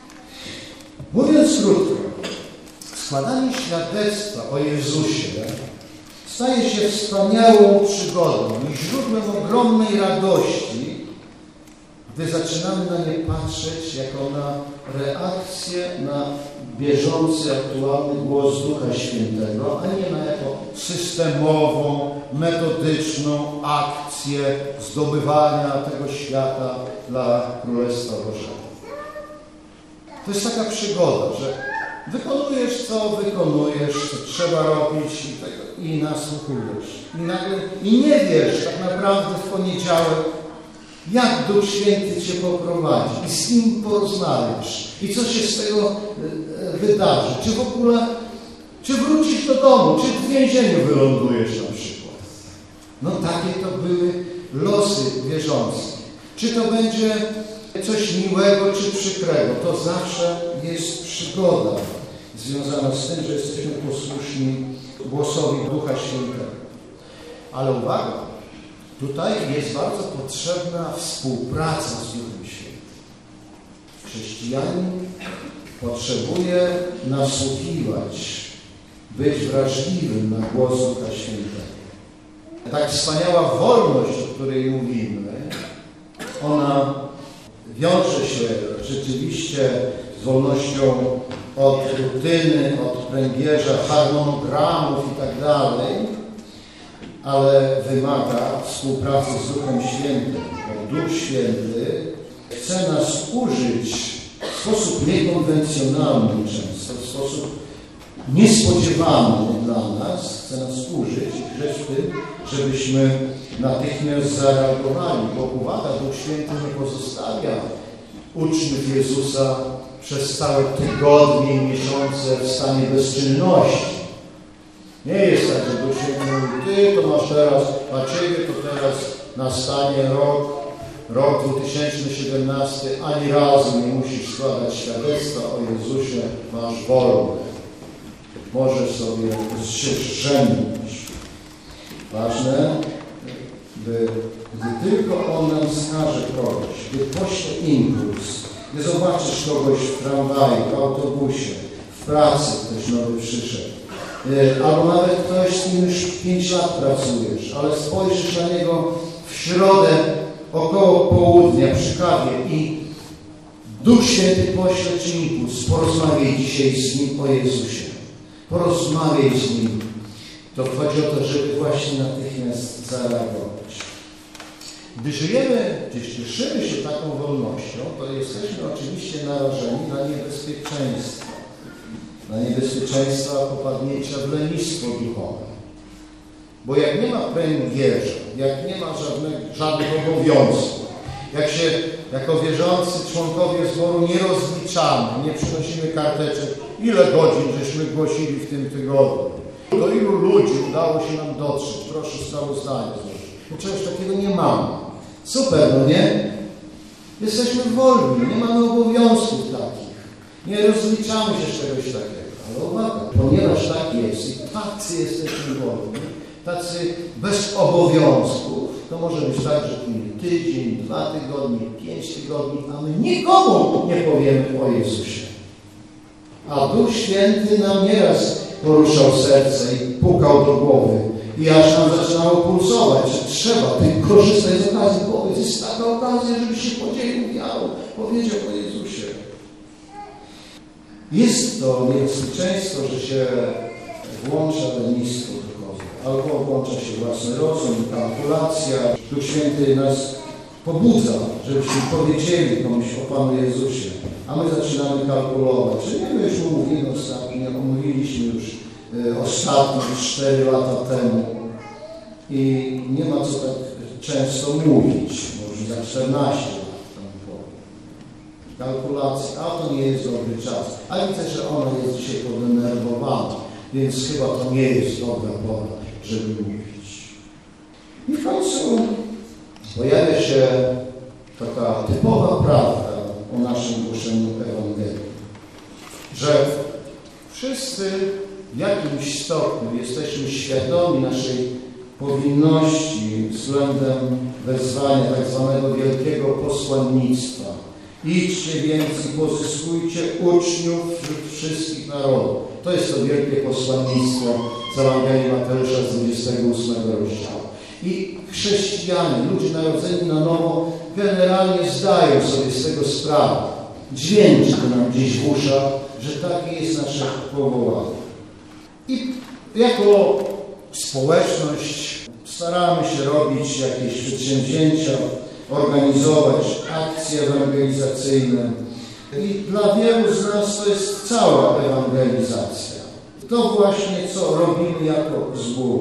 Speaker 7: Mówiąc krótko, składanie świadectwa o Jezusie staje się wspaniałą przygodą i źródłem ogromnej radości, gdy zaczynamy na nie patrzeć jako na reakcję na bieżący, aktualny głos Ducha Świętego, a nie na jako systemową, metodyczną akcję zdobywania tego świata dla Królestwa Bożego. To jest taka przygoda, że wykonujesz, co wykonujesz, co trzeba robić i, tego, i nasłuchujesz. I, nagle, I nie wiesz tak naprawdę w poniedziałek, jak Duch Święty Cię poprowadzi i z nim porozmawiasz i co się z tego wydarzy. Czy w ogóle, czy wrócisz do domu, czy w więzieniu wylądujesz na przykład. No takie to były losy wierzących. Czy to będzie coś miłego, czy przykrego, to zawsze jest przygoda związana z tym, że jesteśmy posłuszni głosowi Ducha Świętego. Ale uwaga, tutaj jest bardzo potrzebna współpraca z Duchem Świętym. Chrześcijanin potrzebuje nasłuchiwać, być wrażliwym na głos Ducha Świętego. Tak wspaniała wolność, o której mówimy, ona wiąże się rzeczywiście z wolnością od rutyny, od pręgierza, harmonogramów i tak dalej, ale wymaga współpracy z Duchem Świętym. Bo Duch Święty chce nas użyć w sposób niekonwencjonalny często, w sposób niespodziewany dla nas, chce nas użyć i rzecz w tym, żebyśmy natychmiast zareagowali, bo uwaga, Duch Święty nie pozostawia uczniów Jezusa przez całe tygodnie i miesiące w stanie bezczynności. Nie jest tak, że Duch Święty mówi, ty to masz teraz, a ciebie to teraz nastanie rok, rok dwa tysiące siedemnasty, ani razu nie musisz składać świadectwa o Jezusie, masz wolność. Możesz sobie się żenić. Ważne, by gdy tylko On nam wskaże kogoś, gdy pośle impuls, gdy zobaczysz kogoś w tramwaju, w autobusie, w pracy ktoś nowy przyszedł, albo nawet ktoś, z kim już pięć lat pracujesz, ale spojrzysz na niego w środę około południa przy kawie i Duch Święty pośle ci impuls, porozmawiaj dzisiaj z nim o Jezusie. Porozmawiaj z nim. To chodzi o to, żeby właśnie natychmiast zareagować. Gdy żyjemy, gdy cieszymy się taką wolnością, to jesteśmy oczywiście narażeni na niebezpieczeństwo. Na niebezpieczeństwa popadnięcia w lenistwo duchowe. Bo jak nie ma pręgierza, jak nie ma żadnych, żadnych obowiązków, jak się jako wierzący członkowie zboru nie rozliczamy, nie przynosimy karteczek, ile godzin żeśmy głosili w tym tygodniu, do ilu ludzi udało się nam dotrzeć, proszę sprawozdanie złożyć. No czegoś takiego nie mamy. Super, no nie? Jesteśmy wolni, nie mamy obowiązków takich. Nie rozliczamy się z czegoś takiego. Ale uwaga, ponieważ tak jest i tacy jesteśmy wolni, tacy bez obowiązków, to może być tak, że tydzień, dwa tygodnie, pięć tygodni, a my nikomu nie powiemy o Jezusie. A Duch Święty nam nieraz poruszał serce i pukał do głowy i aż nam zaczynało pulsować, że trzeba, ty korzystaj z okazji, bo jest taka okazja, żeby się podzielił wiarą, powiedział o Jezusie. Jest to niebezpieczeństwo, że się włącza lenistwo duchowe, albo włącza się własny rozum, kalkulacja. Duch Święty nas pobudza, żebyśmy powiedzieli komuś o Panu Jezusie, a my zaczynamy kalkulować. Czyli my już mówimy ostatnio, omówiliśmy już y, ostatnio, cztery lata temu i nie ma co tak często mówić, może za czternaście lat tam powiem. Kalkulacja, a to nie jest dobry czas. A widzę, że ona jest dzisiaj podenerwowana, więc chyba to nie jest dobra pora, żeby mówić. I w końcu pojawia się taka typowa prawda o naszym głoszeniu Ewangelii, że wszyscy w jakimś stopniu jesteśmy świadomi naszej powinności względem wezwania tak zwanego wielkiego posłannictwa. Idźcie więc i pozyskujcie uczniów wśród wszystkich narodów. To jest to wielkie posłannictwo z Ewangelii Mateusza z dwudziestego ósmego rozdziału. I chrześcijanie, ludzie narodzeni na nowo, generalnie zdają sobie z tego sprawę. Dźwięczy to nam gdzieś w uszach, że takie jest nasze powołanie. I jako społeczność staramy się robić jakieś przedsięwzięcia, organizować akcje ewangelizacyjne. I dla wielu z nas to jest cała ewangelizacja. To właśnie, co robimy jako zbór.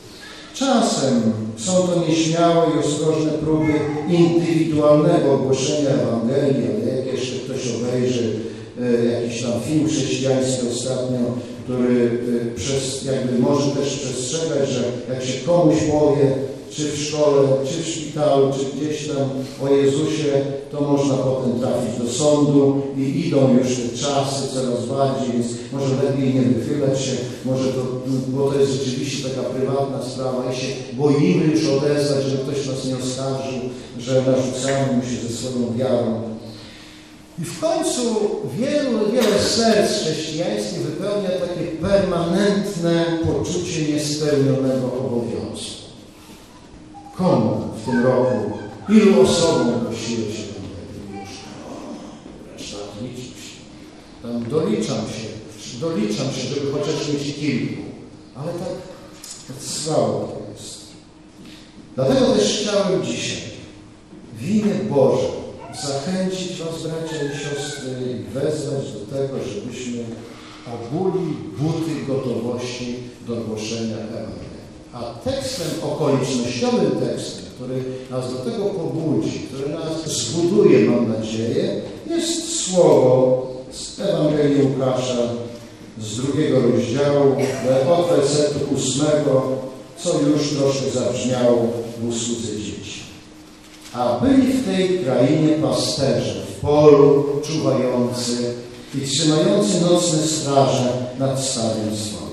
Speaker 7: Czasem są to nieśmiałe i ostrożne próby indywidualnego głoszenia Ewangelii, ale jak jeszcze ktoś obejrzy e, jakiś tam film chrześcijański ostatnio, który e, przez, jakby może też przestrzegać, że jak się komuś powie, czy w szkole, czy w szpitalu, czy gdzieś tam o Jezusie, to można potem trafić do sądu i idą już te czasy coraz bardziej, więc może lepiej nie wychylać się, może to, bo to jest rzeczywiście taka prywatna sprawa i się boimy już odezwać, że ktoś nas nie oskarżył, że narzucamy mu się ze swoją wiarą. I w końcu wielu, wiele serc chrześcijańskich wypełnia takie permanentne poczucie niespełnionego obowiązku. Komu w tym roku, ilu osobom prosiło się do tego łóżka? Reszta liczyć się. Tam doliczam się, doliczam się, żeby chociaż mieć kilku. Ale tak, tak słabo to jest. Dlatego też chciałem dzisiaj w imię Boże zachęcić was, bracia i siostry, i wezwać do tego, żebyśmy obuli buty gotowości do głoszenia Ewangelii. A tekstem okolicznościowym tekstem, który nas do tego pobudzi, który nas zbuduje, mam nadzieję, jest słowo z Ewangelii Łukasza z drugiego rozdziału, od wersetu ósmego, co już troszkę zabrzmiało w usłudze dzieci. A byli w tej krainie pasterze, w polu czuwający i trzymający nocne straże nad stadem swoim.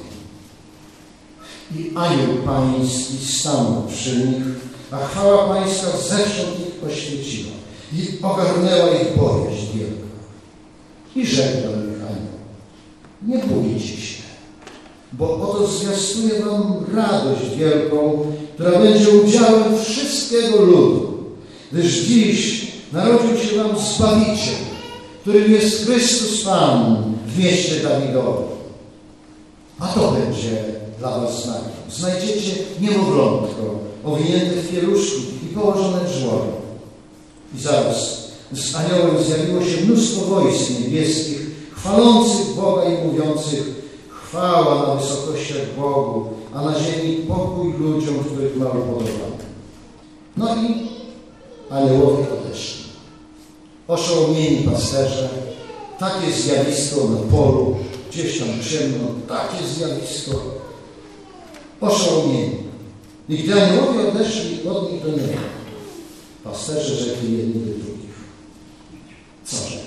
Speaker 7: I anioł pański stanął przy nich, a chwała pańska zewsząd ich oświeciła i ogarnęła ich bojaźń wielka. I rzekł do nich anioł: nie bójcie się, bo oto zwiastuję wam radość wielką, która będzie udziałem wszystkiego ludu, gdyż dziś narodził się wam Zbawiciel, którym jest Chrystus Pan w mieście Dawidowym. A to będzie dla was znakiem. Znajdziecie niemowlątko owinięte w pieluszki i położone w żłobie. I zaraz z aniołem zjawiło się mnóstwo wojsk niebieskich, chwalących Boga i mówiących: chwała na wysokościach Bogu, a na ziemi pokój ludziom, których ma upodobanie. No i aniołowie odeszli. Oszołomieni pasterze, takie zjawisko na polu, gdzieś tam ciemno, takie zjawisko. Oszołomieni. I gdy aniołowie odeszli od nich do nieba, pasterze rzekli jedni do drugich: co rzekli?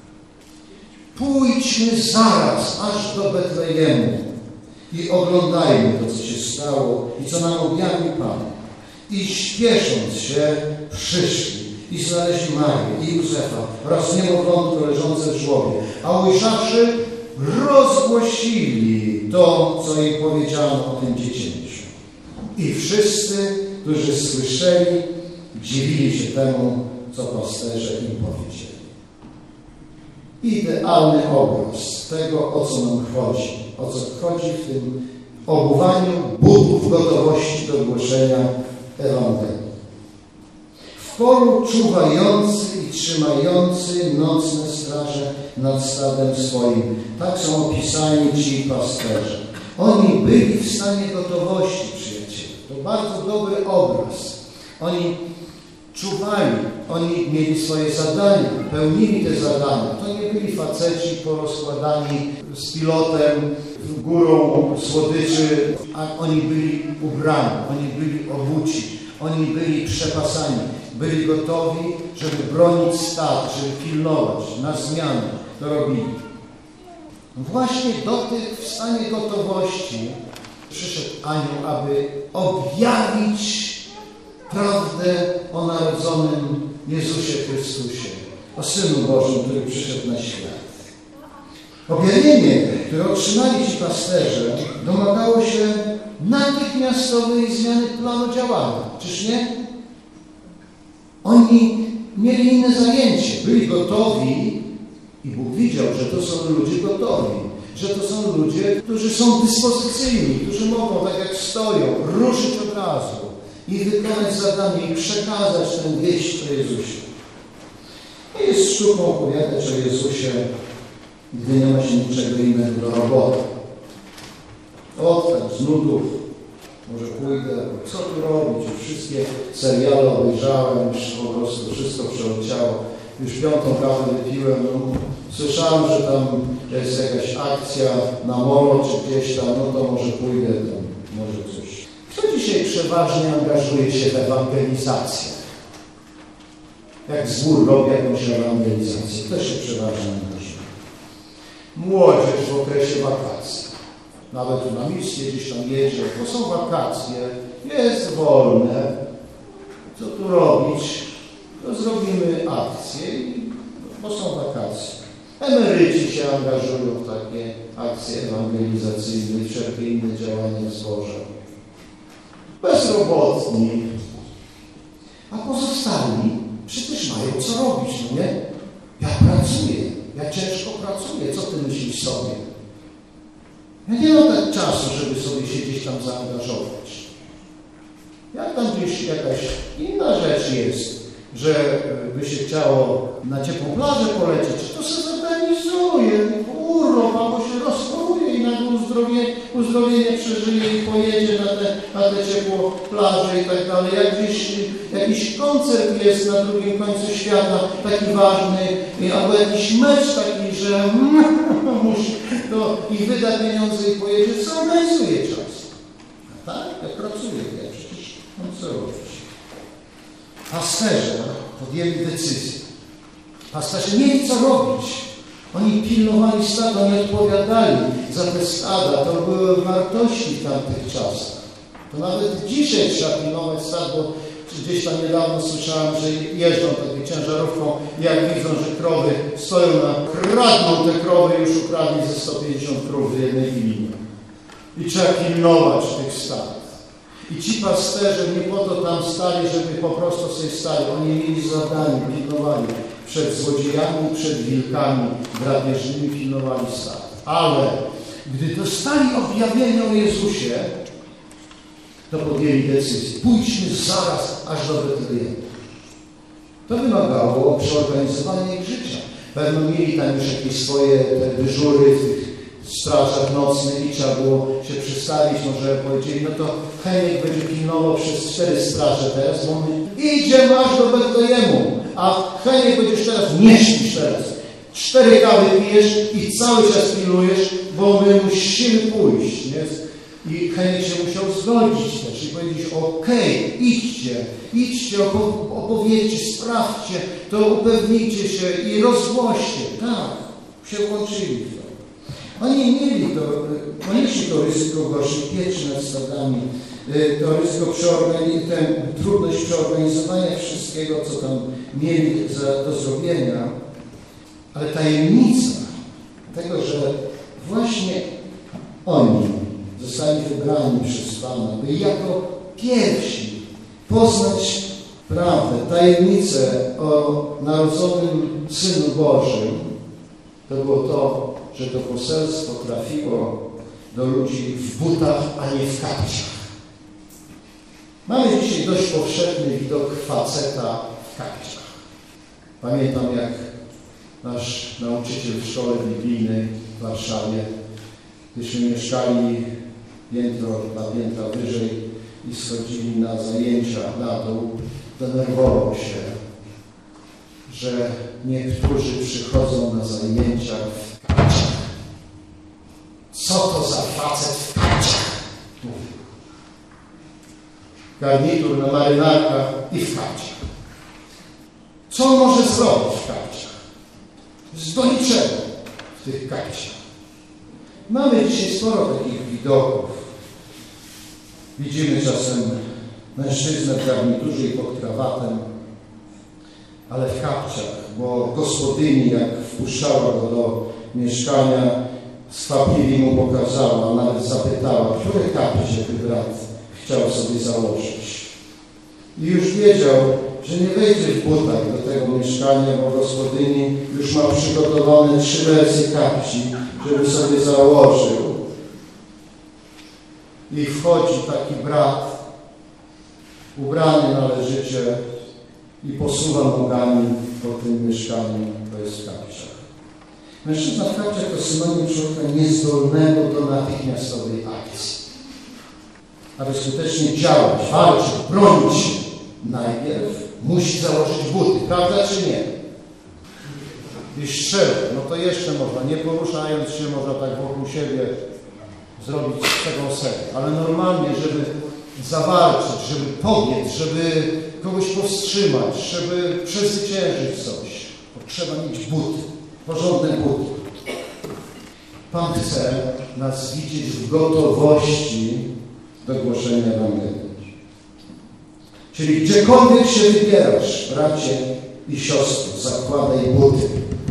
Speaker 7: Pójdźmy zaraz aż do Betlejemu i oglądajmy to, co się stało i co nam objawił Pan. I śpiesząc się, przyszli i znaleźli Marię i Józefa oraz niemowlątko leżące w żłobie, a ujrzawszy, rozgłosili to, co im powiedziano o tym dziecięciu. I wszyscy, którzy słyszeli, dziwili się temu, co pasterze im powiedzieli. Idealny obraz tego, o co nam chodzi, o co chodzi w tym obuwaniu butów gotowości do głoszenia Ewangelii. W polu czuwający i trzymający nocne straże nad stadem swoim. Tak są opisani ci pasterze. Oni byli w stanie gotowości, przyjaciele. To bardzo dobry obraz. Oni czuwali, oni mieli swoje zadania, pełnili te zadania. To nie byli faceci porozkładani z pilotem, górą słodyczy, a oni byli ubrani, oni byli obuci, oni byli przepasani, byli gotowi, żeby bronić stad, żeby pilnować, na zmianę to robili. Właśnie do tych w stanie gotowości przyszedł anioł, aby objawić prawdę o narodzonym Jezusie Chrystusie, o Synu Bożym, który przyszedł na świat. Objawienie, które otrzymali ci pasterze, domagało się natychmiastowej zmiany planu działania. Czyż nie? Oni mieli inne zajęcie, byli gotowi i Bóg widział, że to są ludzie gotowi, że to są ludzie, którzy są dyspozycyjni, którzy mogą, tak jak stoją, ruszyć od razu i wykonać zadanie i przekazać tę wieść o Jezusie. Nie jest sztuką opowiadać o Jezusie, gdy nie ma się niczego innego do roboty. Odtąd z nudów, może pójdę, co tu robić? Już wszystkie seriale obejrzałem, już po prostu wszystko przeleciało. Już piątą kawę wypiłem, no, słyszałem, że tam jest jakaś akcja na molo czy gdzieś tam, no to może pójdę tam, może coś. Kto dzisiaj przeważnie angażuje się w ewangelizację? Jak zbór robi jakąś ewangelizację, kto się przeważnie angażuje? Młodzież w okresie wakacji. Nawet na misję gdzieś tam jedzie, to są wakacje, jest wolne. Co tu robić? To zrobimy akcję i bo są wakacje. Emeryci się angażują w takie akcje ewangelizacyjne i wszelkie inne działania w zborze. Bezrobotni. A pozostali przecież mają co robić, no nie? Ja pracuję, ja ciężko pracuję, co ty myślisz sobie? Ja nie mam tak czasu, żeby sobie się gdzieś tam zaangażować. Jak tam gdzieś jakaś inna rzecz jest, że by się chciało na ciepłą plażę polecieć, to się zorganizuje, urlop, albo się rozchoruje i nagle uzdrowienie, uzdrowienie przeżyje i pojedzie na te, na te ciepłą plażę i tak dalej. Jak gdzieś jakiś koncert jest na drugim końcu świata, taki ważny, albo jakiś mecz taki, że musi, to i wyda pieniądze i pojedzie, zorganizuje czas. A tak? Ja pracuję, ja przecież mam co robić. Pasterze podjęli decyzję. Pasterze mieli co robić. Oni pilnowali stada, oni odpowiadali za te stada. To były wartości w tamtych czasach. To nawet dzisiaj trzeba pilnować stad, bo gdzieś tam niedawno słyszałem, że jeżdżą takie ciężarówką i jak widzą, że krowy stoją na... kradną te krowy, już ukradli ze sto pięćdziesiąt krów w jednej gminie. I trzeba pilnować tych stad. I ci pasterze nie po to tam stali, żeby po prostu sobie stali. Oni mieli zadanie, pilnowali przed złodziejami, przed wilkami, drapieżnymi, pilnowali stad. Ale gdy dostali objawienie o Jezusie, to podjęli decyzję. Pójdźmy zaraz aż do Betlejem. To wymagało przeorganizowania ich życia. Pewno mieli tam już jakieś swoje te dyżury w tych strażach nocnych i trzeba było się przystawić, może powiedzieli, no to Heniek będzie pilnował przez cztery straże teraz, bo my idziemy aż do Betlejemu, a Heniek będziesz teraz, nie śpisz teraz. Cztery kawy pijesz i cały czas pilnujesz, bo my musimy pójść, nie? I Heniek się musiał zgodzić też i powiedzieć, okej, okay, idźcie, idźcie, opowiedzcie, sprawdźcie, to upewnijcie się i rozgłoście. Tak, się włączyli w to. Oni mieli to, ponieśli to ryzyko gorszej pieczy nad stadami, to ryzyko przeorganizowania, tę trudność przeorganizowania wszystkiego, co tam mieli za, do zrobienia, ale tajemnica tego, że właśnie oni zostali wybrani przez Pana, by jako pierwsi poznać prawdę, tajemnicę o narodzonym Synu Bożym, to było to, że to poselstwo trafiło do ludzi w butach, a nie w kapciach. Mamy dzisiaj dość powszechny widok faceta w kapciach. Pamiętam, jak nasz nauczyciel w szkole biblijnej w Warszawie, gdyśmy mieszkali piętro, dwa piętra wyżej i schodzili na zajęcia na dół, denerwował się, że niektórzy przychodzą na zajęcia w kapciach. Co to za facet w kapciach? Mówił. Garnitur na marynarkach i w kapciach. Co on może zrobić w kapciach? Z do niczego w tych kapciach. Mamy dzisiaj sporo takich widoków. Widzimy czasem mężczyznę w garniturze i pod krawatem, ale w kapciach, bo gospodyni, jak wpuszczała go do mieszkania, skwapliwie mu pokazała, nawet zapytała, które kapcie by brat chciał sobie założyć. I już wiedział, że nie wejdzie w butach do tego mieszkania, bo gospodyni już ma przygotowane trzy wersje kapci, żeby sobie założył. I wchodzi taki brat, ubrany należycie i posuwa nogami po tym mieszkaniu, to jest w kapciach. Mężczyzna w kapciach to synonim człowieka niezdolnego do natychmiastowej akcji. Aby skutecznie działać, walczyć, bronić się, najpierw musi założyć buty, prawda czy nie? I strzelę, no to jeszcze można, nie poruszając się, można tak wokół siebie zrobić taką serię. Ale normalnie, żeby zawalczyć, żeby pobiec, żeby kogoś powstrzymać, żeby przezwyciężyć coś, trzeba mieć buty, porządne buty. Pan chce nas widzieć w gotowości do głoszenia Ewangelii. Czyli gdziekolwiek się wybierasz, bracie i siostry, zakładaj buty.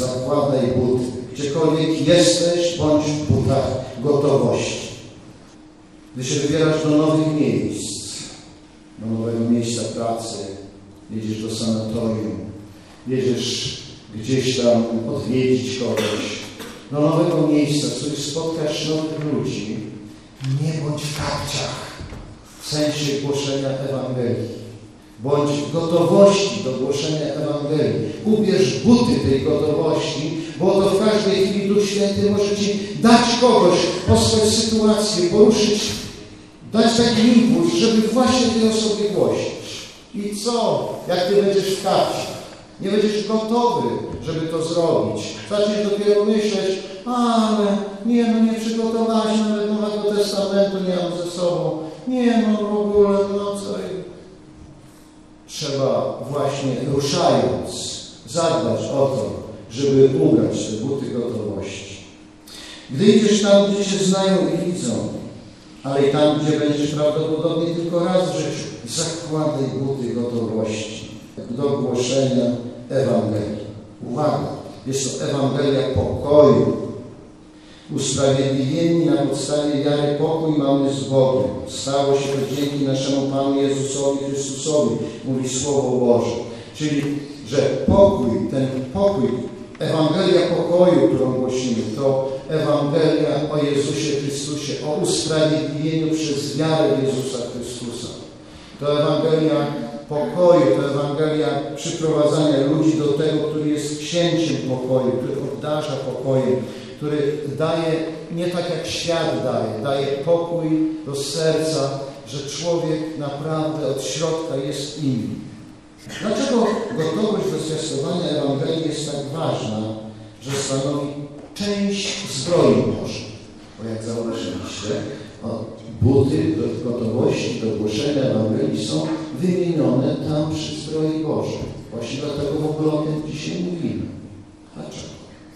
Speaker 7: zakładaj buty. Gdziekolwiek jesteś, bądź w butach gotowości. Gdy się wybierasz do nowych miejsc, do nowego miejsca pracy, jedziesz do sanatorium, jedziesz gdzieś tam odwiedzić kogoś, do nowego miejsca, w którym spotkasz nowych ludzi, nie bądź w kapciach w sensie głoszenia Ewangelii. Bądź w gotowości do głoszenia Ewangelii. Ubierz buty tej gotowości, bo to w każdej chwili Duch Święty może Ci dać kogoś, posłać sytuację, poruszyć, dać taki impuls, żeby właśnie tej osobie głosić. I co, jak Ty będziesz w kapciach? Nie będziesz gotowy, żeby to zrobić. Zaczniesz dopiero myśleć, ale nie, no nie przygotowałeś nawet Nowego Testamentu, nie mam ze sobą. Nie, no w ogóle, no co... Trzeba właśnie ruszając zadbać o to, żeby ubrać te buty gotowości. Gdy idziesz tam, gdzie się znają i widzą, ale i tam, gdzie będziesz prawdopodobnie tylko raz w życiu, zakładaj buty gotowości do głoszenia Ewangelii. Uwaga, jest to Ewangelia pokoju. Usprawiedliwieni na podstawie wiary pokój mamy z Bogiem. Stało się to dzięki naszemu Panu Jezusowi Chrystusowi, mówi Słowo Boże. Czyli, że pokój, ten pokój, Ewangelia pokoju, którą głosimy, to Ewangelia o Jezusie Chrystusie, o usprawiedliwieniu przez wiarę w Jezusa Chrystusa. To Ewangelia pokoju, to Ewangelia przyprowadzania ludzi do tego, który jest księciem pokoju, który obdarza pokojem, który daje, nie tak jak świat daje, daje pokój do serca, że człowiek naprawdę od środka jest inny. Dlaczego gotowość do zwiastowania Ewangelii jest tak ważna, że stanowi część zbroi Bożej? Bo jak zauważyliście, buty do gotowości do głoszenia Ewangelii są wymienione tam przy zbroi Bożej. Właśnie dlatego w ogóle o tym dzisiaj mówimy. Dlaczego?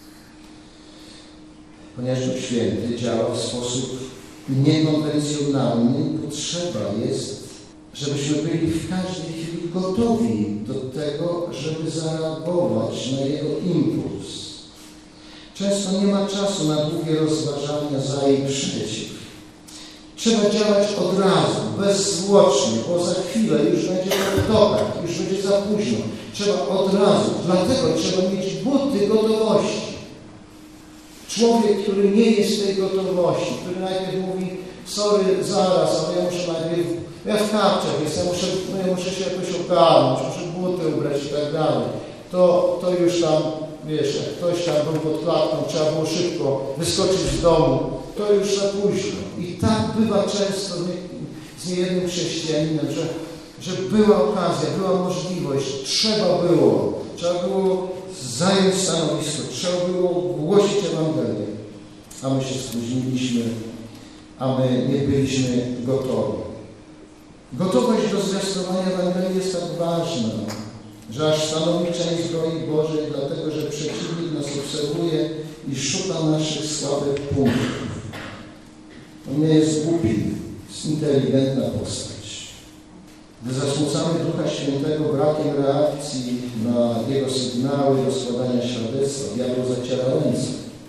Speaker 7: Ponieważ Duch Święty działa w sposób niekonwencjonalny, potrzeba jest, żebyśmy byli w każdej chwili gotowi do tego, żeby zareagować na Jego impuls. Często nie ma czasu na długie rozważania za i przeciw. Trzeba działać od razu, bezzwłocznie, bo za chwilę już będzie po tokach, już będzie za późno. Trzeba od razu, dlatego trzeba mieć buty gotowości. Człowiek, który nie jest w tej gotowości, który najpierw mówi, sorry, zaraz, ale ja muszę najpierw, ja w kapciach jestem, ja muszę, no ja muszę się jakoś ogarnąć, muszę buty ubrać i tak dalej. To, to już tam, wiesz, jak ktoś tam był pod klatką, trzeba było szybko wyskoczyć z domu, to już za późno. I tak bywa często z, nie, z niejednym chrześcijaninem, że, że była okazja, była możliwość, trzeba było, trzeba było zająć stanowisko, trzeba było głosić Ewangelię, a my się spóźniliśmy, a my nie byliśmy gotowi. Gotowość do zwiastowania Ewangelii jest tak ważna, że aż stanowi część zbroi Bożej, dlatego że przeciwnik nas obserwuje i szuka naszych słabych punktów. On nie jest głupi, jest inteligentna postać. Gdy zasmucamy Ducha Świętego brakiem reakcji na Jego sygnały do składania świadectwa, diabeł zaciera ręce.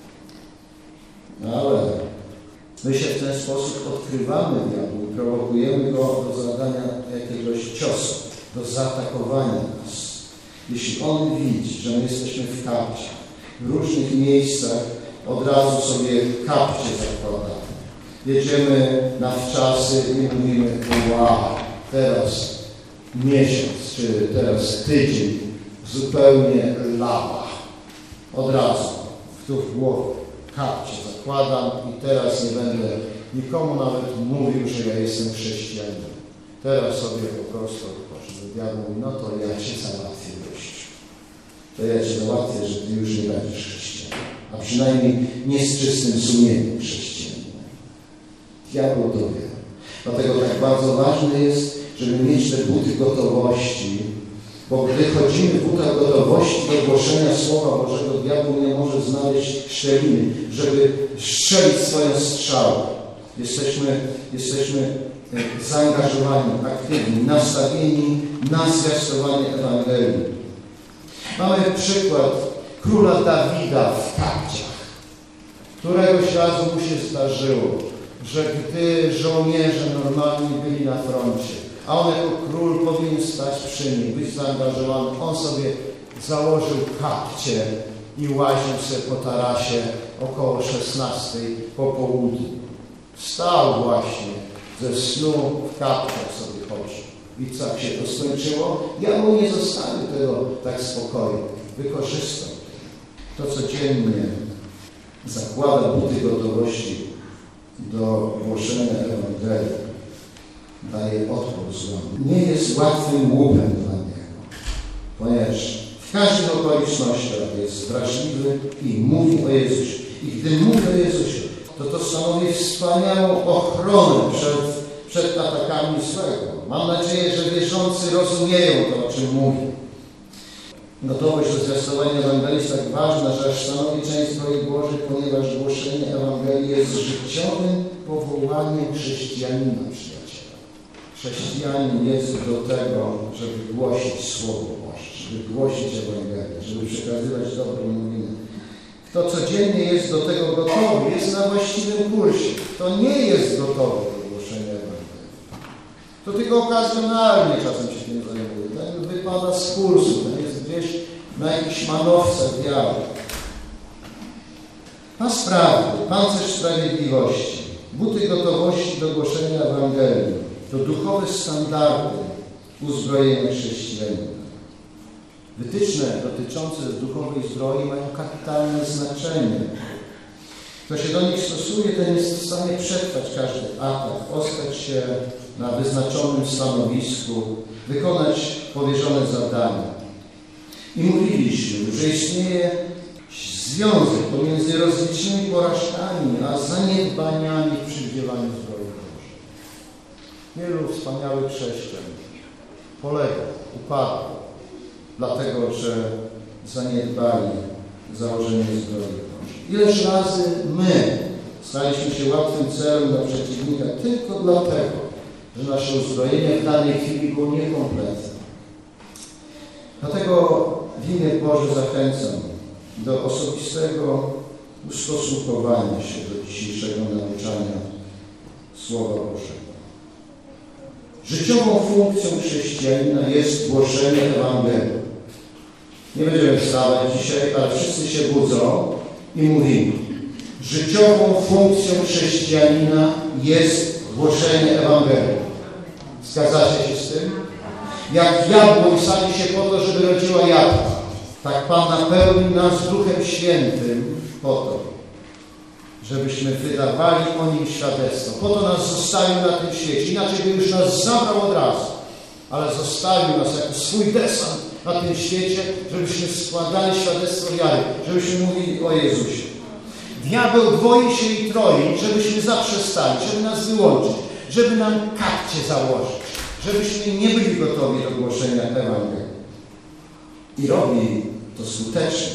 Speaker 7: Ale my się w ten sposób odkrywamy diabłu i prowokujemy go do zadania jakiegoś ciosu, do zaatakowania nas. Jeśli on widzi, że my jesteśmy w kapcie, w różnych miejscach od razu sobie kapcie zakładamy. Jedziemy na wczasy i mówimy, wow, teraz miesiąc, czy teraz tydzień, zupełnie lała. Od razu, tu w głowie, kapcie zakładam i teraz nie będę nikomu nawet mówił, że ja jestem chrześcijaninem. Teraz sobie po prostu odpocznę. Diabeł mówi, no to ja Cię załatwię gościu. To ja Cię załatwię, że Ty już nie będziesz chrześcijaninem. A przynajmniej nie z czystym sumieniem chrześcijaninem. Diabeł to wie. Dlatego tak bardzo ważne jest, żeby mieć te buty gotowości, bo gdy chodzimy w butach gotowości do głoszenia Słowa Bożego, diabeł nie może znaleźć szczeliny, żeby strzelić swoją strzałę. Jesteśmy, jesteśmy zaangażowani, aktywni, nastawieni na zwiastowanie Ewangelii. Mamy przykład króla Dawida w kapciach. Któregoś razu mu się zdarzyło, że gdy żołnierze normalnie byli na froncie, a on jako król powinien stać przy nich, być zaangażowany, on sobie założył kapcie i łaził sobie po tarasie około szesnastej po południu. Wstał właśnie ze snu, w kapciach sobie chodził. I co się to skończyło? Ja mu nie zostawił tego tak spokojnie. Wykorzystał to codziennie. Zakłada buty gotowości do głoszenia Ewangelii. Daje odpór złom. Nie jest łatwym łupem dla niego, ponieważ w każdych okolicznościach jest wrażliwy i mówi o Jezusie. I gdy mówi o Jezusie, to to stanowi wspaniałą ochronę przed, przed atakami złego. Mam nadzieję, że wierzący rozumieją to, o czym mówi. Gotowość do zwiastowania Ewangelii jest tak ważna, że aż stanowi część zbroi Bożych, ponieważ głoszenie Ewangelii jest życiowym powołaniem chrześcijanina, przyjaciela. Chrześcijanin jest do tego, żeby głosić Słowo Boże, żeby głosić Ewangelię, żeby przekazywać dobrą nowinę. Kto codziennie jest do tego gotowy, jest na właściwym kursie. Kto nie jest gotowy do głoszenia Ewangelii, to tylko okazjonalnie czasem się tym zajmuje. Ten wypada z kursu, ten jest gdzieś na jakichś manowcach wiary. Pas prawdy, pancerz sprawiedliwości, buty gotowości do głoszenia Ewangelii to duchowe standardy uzbrojenia chrześcijanina. Wytyczne dotyczące duchowej zbroi mają kapitalne znaczenie. Kto się do nich stosuje, ten jest w stanie przetrwać każdy atak, ostać się na wyznaczonym stanowisku, wykonać powierzone zadania. I mówiliśmy, że istnieje związek pomiędzy rozlicznymi porażkami a zaniedbaniami w przydzielaniu zbroi Bożej. Wielu wspaniałych chrześcijan polega, upadło, dlatego że zaniedbali założenie zbroi Bożej. Ileż razy my staliśmy się łatwym celem dla przeciwnika tylko dlatego, że nasze uzbrojenie w danej chwili było niekompletne. Dlatego w imię Boże zachęcam do osobistego ustosunkowania się do dzisiejszego nauczania Słowa Bożego. Życiową funkcją chrześcijanina jest głoszenie Ewangelii. Nie będziemy wstawać dzisiaj, ale wszyscy się budzą i mówimy. Życiową funkcją chrześcijanina jest głoszenie Ewangelii. Zgadzacie się z tym? Jak jabłko sadzi się po to, żeby rodziła jabłka, tak Pan napełni nas Duchem Świętym po to, żebyśmy wydawali o Nim świadectwo. Po to nas zostawił na tym świecie. Inaczej by już nas zabrał od razu, ale zostawił nas jako swój desant na tym świecie, żebyśmy składali świadectwo wiary, żebyśmy mówili o Jezusie. Diabeł dwoi się i troi, żebyśmy zaprzestali, żeby nas wyłączyć, żeby nam kapcie założyć, żebyśmy nie byli gotowi do głoszenia Ewangelii. I robi to skutecznie,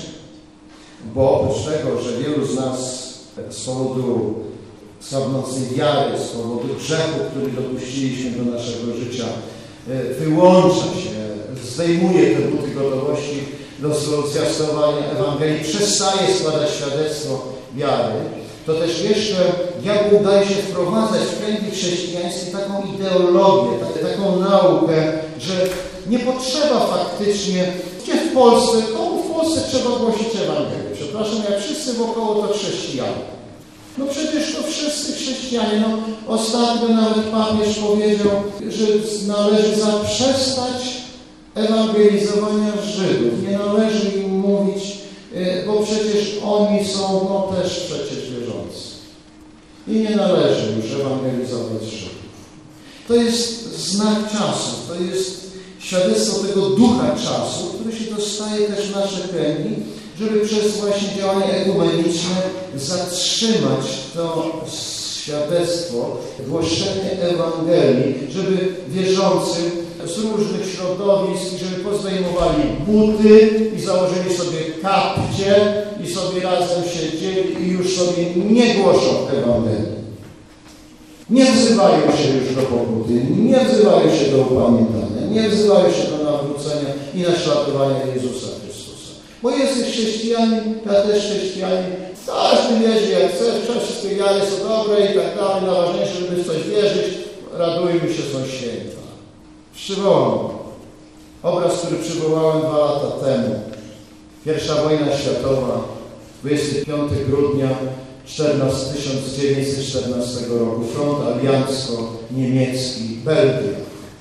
Speaker 7: bo oprócz tego, że wielu z nas z powodu słabnącej wiary, z powodu grzechu, który dopuściliśmy do naszego życia, wyłącza się, zdejmuje te buty gotowości do zwiastowania Ewangelii, przestaje składać świadectwo wiary, to też jeszcze diabeł udaje się wprowadzać w kręgi chrześcijańskie taką ideologię, taką naukę, że nie potrzeba faktycznie, gdzie w Polsce, komu w Polsce trzeba głosić Ewangelię? Przepraszam, jak wszyscy wokoło to chrześcijanie. No przecież to wszyscy chrześcijanie. No, ostatnio nawet papież powiedział, że należy zaprzestać ewangelizowania Żydów. Nie należy im mówić, bo przecież oni są no, też przecież wierzący. I nie należy już ewangelizować Żydów. To jest znak czasu, to jest świadectwo tego ducha czasu, który się dostaje też w nasze kręgi, żeby przez właśnie działania ekumeniczne zatrzymać to świadectwo, głoszenie Ewangelii, żeby wierzący z różnych środowisk, żeby pozdejmowali buty i założyli sobie kapcie i sobie razem siedzieli i już sobie nie głoszą Ewangelii. Nie wzywają się już do pokuty, nie wzywają się do upamiętania, nie wzywają się do nawrócenia i naśladowania Jezusa Chrystusa. Bo jesteś chrześcijanin, ja też chrześcijanin. Każdy wierzy jak chce, wszystkie wiary są dobre i tak dalej. Najważniejsze, żeby w coś wierzyć, radujmy się, są święta. Przywołam obraz, który przywołałem dwa lata temu. Pierwsza wojna światowa, dwudziestego piątego grudnia tysiąc dziewięćset czternastego roku, front aliancko-niemiecki, Belgia.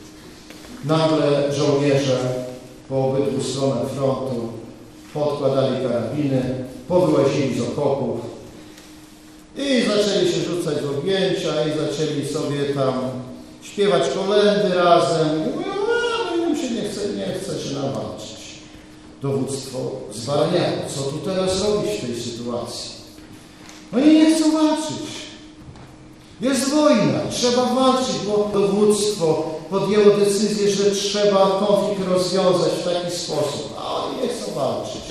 Speaker 7: Nagle żołnierze po obydwu stronach frontu podkładali karabiny, powyłazili z okopów i zaczęli się rzucać w objęcia i zaczęli sobie tam śpiewać kolędy razem. I mówią, no im się nie chce, nie chce się nam walczyć. Dowództwo zwarniało. Co tu teraz robić w tej sytuacji? Oni nie chcą walczyć. Jest wojna, trzeba walczyć, bo dowództwo podjęło decyzję, że trzeba konflikt rozwiązać w taki sposób, a oni nie chcą walczyć.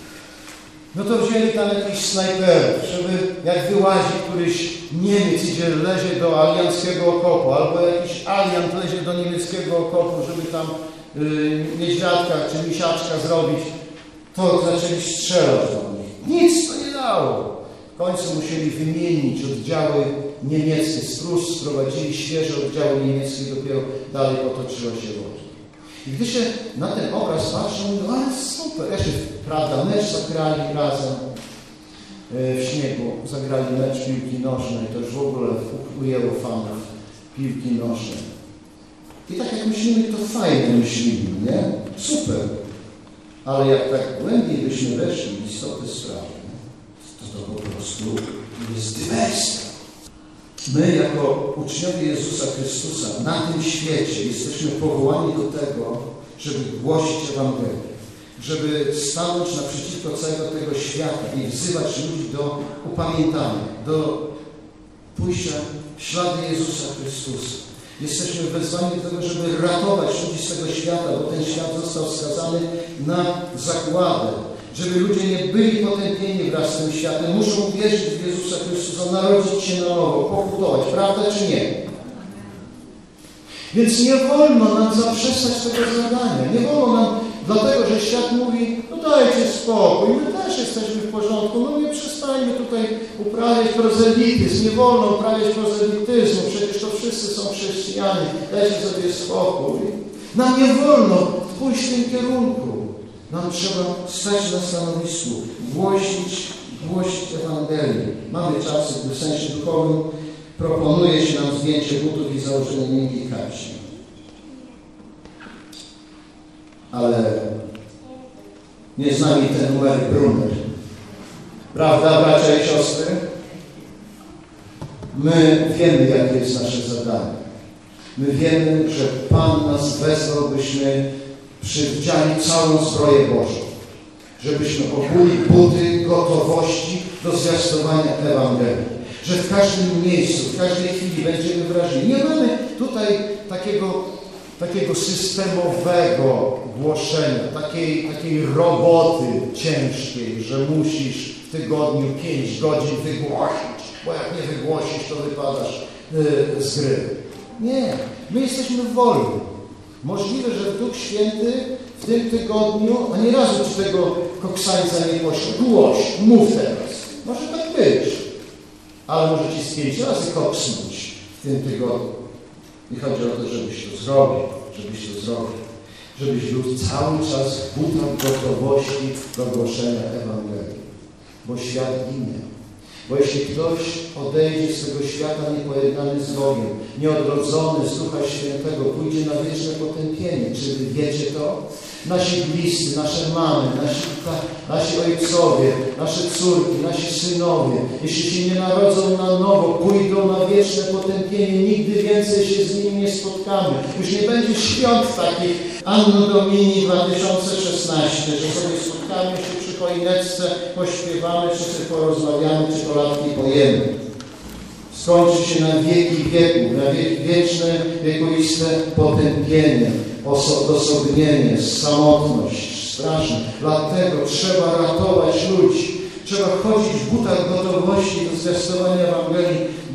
Speaker 7: No to wzięli tam jakichś snajperów, żeby jak wyłazi któryś Niemiec, idzie, lezie do alianckiego okopu, albo jakiś aliant lezie do niemieckiego okopu, żeby tam yy, niedźwiadka czy misiaczka zrobić, to zaczęli strzelać do nich. Nic to nie dało. W końcu musieli wymienić oddziały niemieckie z Prus, sprowadzili świeże oddziały niemieckie, dopiero dalej potoczyło się wojna. I gdy się na ten obraz patrzę, mówię, ale super, jeszcze, prawda, mecz zagrali razem w śniegu, zagrali mecz piłki nożnej, to już w ogóle ujęło fanów piłki nożnej. I tak jak myślimy, to fajnie myślimy, nie? Super. Ale jak tak głębiej byśmy weszli w istotę sprawy, to to po prostu jest dywersja. My jako uczniowie Jezusa Chrystusa na tym świecie jesteśmy powołani do tego, żeby głosić Ewangelię, żeby stanąć naprzeciwko całego tego świata i wzywać ludzi do upamiętania, do pójścia w ślady Jezusa Chrystusa. Jesteśmy wezwani do tego, żeby ratować ludzi z tego świata, bo ten świat został skazany na zagładę. Żeby ludzie nie byli potępieni wraz z tym światem, muszą wierzyć w Jezusa Chrystusa, narodzić się na nowo, pokutować, prawda czy nie? Więc nie wolno nam zaprzestać tego zadania. Nie wolno nam, dlatego że świat mówi, no dajcie spokój, my też jesteśmy w porządku, no nie przestańmy tutaj uprawiać prozelityzm, nie wolno uprawiać prozelityzmu, przecież to wszyscy są chrześcijanie, dajcie sobie spokój. Nam nie wolno pójść w tym kierunku. Nam trzeba stać na stanowisku, głosić, głosić Ewangelię. Mamy czasy, gdy w sensie duchowym proponuje się nam zdjęcie butów i założenie miękkiej kapci. Ale nie z nami ten numer Brunner. Prawda, bracia i siostry? My wiemy, jakie jest nasze zadanie. My wiemy, że Pan nas wezwał, byśmy przywdziali całą zbroję Bożą, żebyśmy obuli buty gotowości do zwiastowania Ewangelii, że w każdym miejscu, w każdej chwili będziemy wrażliwi. Nie mamy tutaj takiego, takiego systemowego głoszenia, takiej, takiej roboty ciężkiej, że musisz w tygodniu pięć godzin wygłosić, bo jak nie wygłosisz, to wypadasz yy, z gry. Nie, my jesteśmy wolni. Możliwe, że Duch Święty w tym tygodniu, a nie razu ci tego koksańca nie pośle. Głoś, mów teraz. Może tak być. Ale może ci z pięć razy koksnąć w tym tygodniu. I chodzi o to, żebyś to zrobił, żebyś to zrobił. Żebyś był cały czas w butach gotowości do głoszenia Ewangelii. Bo świat ginie. Bo jeśli ktoś odejdzie z tego świata niepojednany z Bogiem, nieodrodzony z Ducha Świętego, pójdzie na wieczne potępienie. Czy wy wiecie to? Nasi bliscy, nasze mamy, nasi, nasi ojcowie, nasze córki, nasi synowie, jeśli się nie narodzą na nowo, pójdą na wieczne potępienie, nigdy więcej się z nimi nie spotkamy. Już nie będzie świąt takich Anno Domini dwa tysiące szesnaście, że sobie spotkamy się przy choineczce, pośpiewamy, czy sobie porozmawiamy, czy kolatki pojemy. Skończy się na wieki wieków, na wieki wieczne, wiekuiste potępienie, odosobnienie, samotność, straszne. Dlatego trzeba ratować ludzi. Trzeba chodzić w butach gotowości do zwiastowania Ewangelii,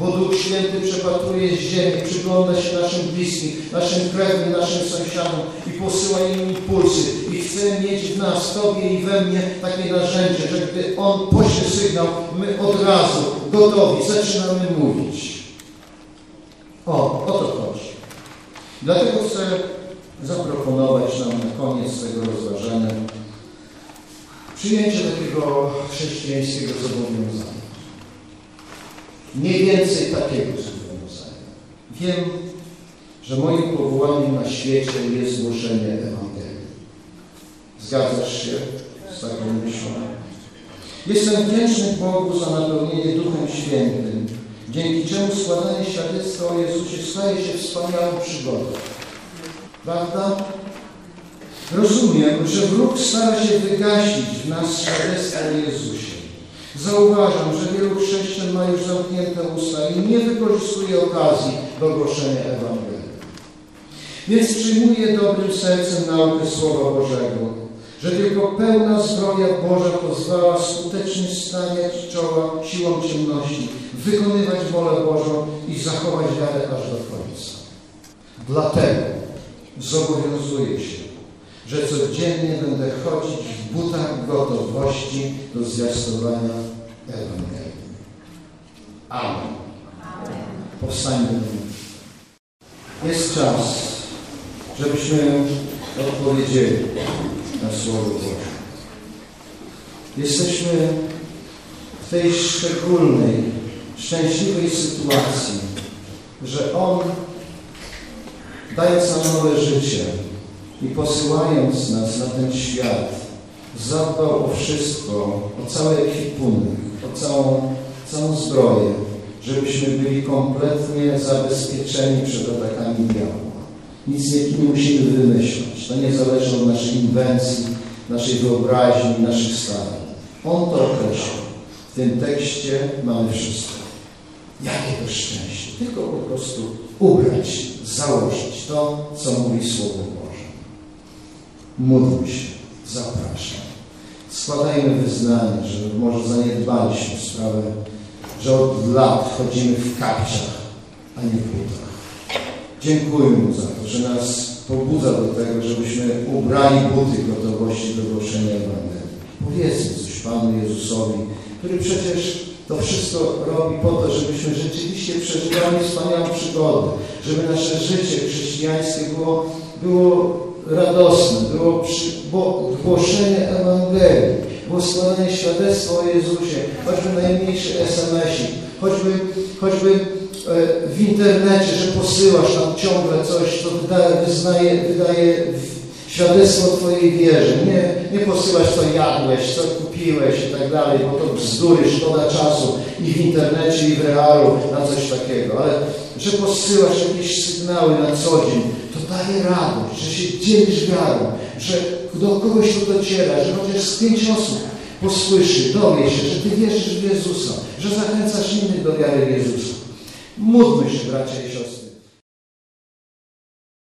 Speaker 7: bo Duch Święty przepatruje z ziemi, przygląda się naszym bliskim, naszym krewnym, naszym sąsiadom i posyła im impulsy i chce mieć w nas, Tobie i we mnie takie narzędzie, że gdy On pośle sygnał, my od razu gotowi zaczynamy mówić. O, o to chodzi. Dlatego chcę zaproponować nam na koniec tego rozważania przyjęcie takiego chrześcijańskiego zobowiązania. Mniej więcej takiego zobowiązania. Wiem, że moim powołaniem na świecie jest głoszenie Ewangelii. Zgadzasz się z taką myślą? Jestem wdzięczny Bogu za napełnienie Duchem Świętym, dzięki czemu składanie świadectwa o Jezusie staje się wspaniałą przygodą. Prawda? Rozumiem, że wróg stara się wygasić w nas świadectwo o Jezusie. Zauważam, że wielu chrześcijan ma już zamknięte usta i nie wykorzystuje okazji do głoszenia Ewangelii. Więc przyjmuję dobrym sercem naukę Słowa Bożego, że tylko pełna zbroja Boża pozwala skutecznie stawiać czoła siłom ciemności, wykonywać wolę Bożą i zachować wiarę aż do końca. Dlatego zobowiązuję się, że codziennie będę chodzić w butach gotowości do zwiastowania Ewangelii. Amen. Powstańmy. Jest czas, żebyśmy odpowiedzieli na Słowo Boże. Jesteśmy w tej szczególnej, szczęśliwej sytuacji, że On, dając nam nowe życie i posyłając nas na ten świat, zadbał o wszystko, o cały ekwipunek, o całą, całą zbroję, żebyśmy byli kompletnie zabezpieczeni przed atakami diabła. Nic nie musimy wymyślać. To nie zależy od naszej inwencji, naszej wyobraźni, naszych starań. On to określił. W tym tekście mamy wszystko. Jakie to szczęście. Tylko po prostu ubrać, założyć to, co mówi Słowo Boże. Módlmy się. Zapraszam. Składajmy wyznanie, że może zaniedbaliśmy sprawę, że od lat chodzimy w kapciach, a nie w butach. Dziękuję Mu za to, że nas pobudza do tego, żebyśmy ubrali buty gotowości do głoszenia Ewangelii. Powiedzmy coś Panu Jezusowi, który przecież to wszystko robi po to, żebyśmy rzeczywiście przeżywali wspaniałą przygodę, żeby nasze życie chrześcijańskie było, było radosne, było przy, bo, głoszenie Ewangelii, było składanie świadectwa o Jezusie, choćby najmniejszy es em esik, choćby, choćby w internecie, że posyłasz tam ciągle coś, co wydaje, wyznaje, wydaje świadectwo o Twojej wierze. Nie, nie posyłasz, co jadłeś, co kupiłeś i tak dalej, bo to bzdury, szkoda czasu i w internecie, i w realu na coś takiego. Ale że posyłasz jakieś sygnały na co dzień, to daje radość, że się dzielisz wiarą, że do kogoś to dociera, że chociaż z pięć osób posłyszy, dowie się, że Ty wierzysz w Jezusa, że zachęcasz innych do wiary w Jezusa. Módlmy się, bracia i siostry.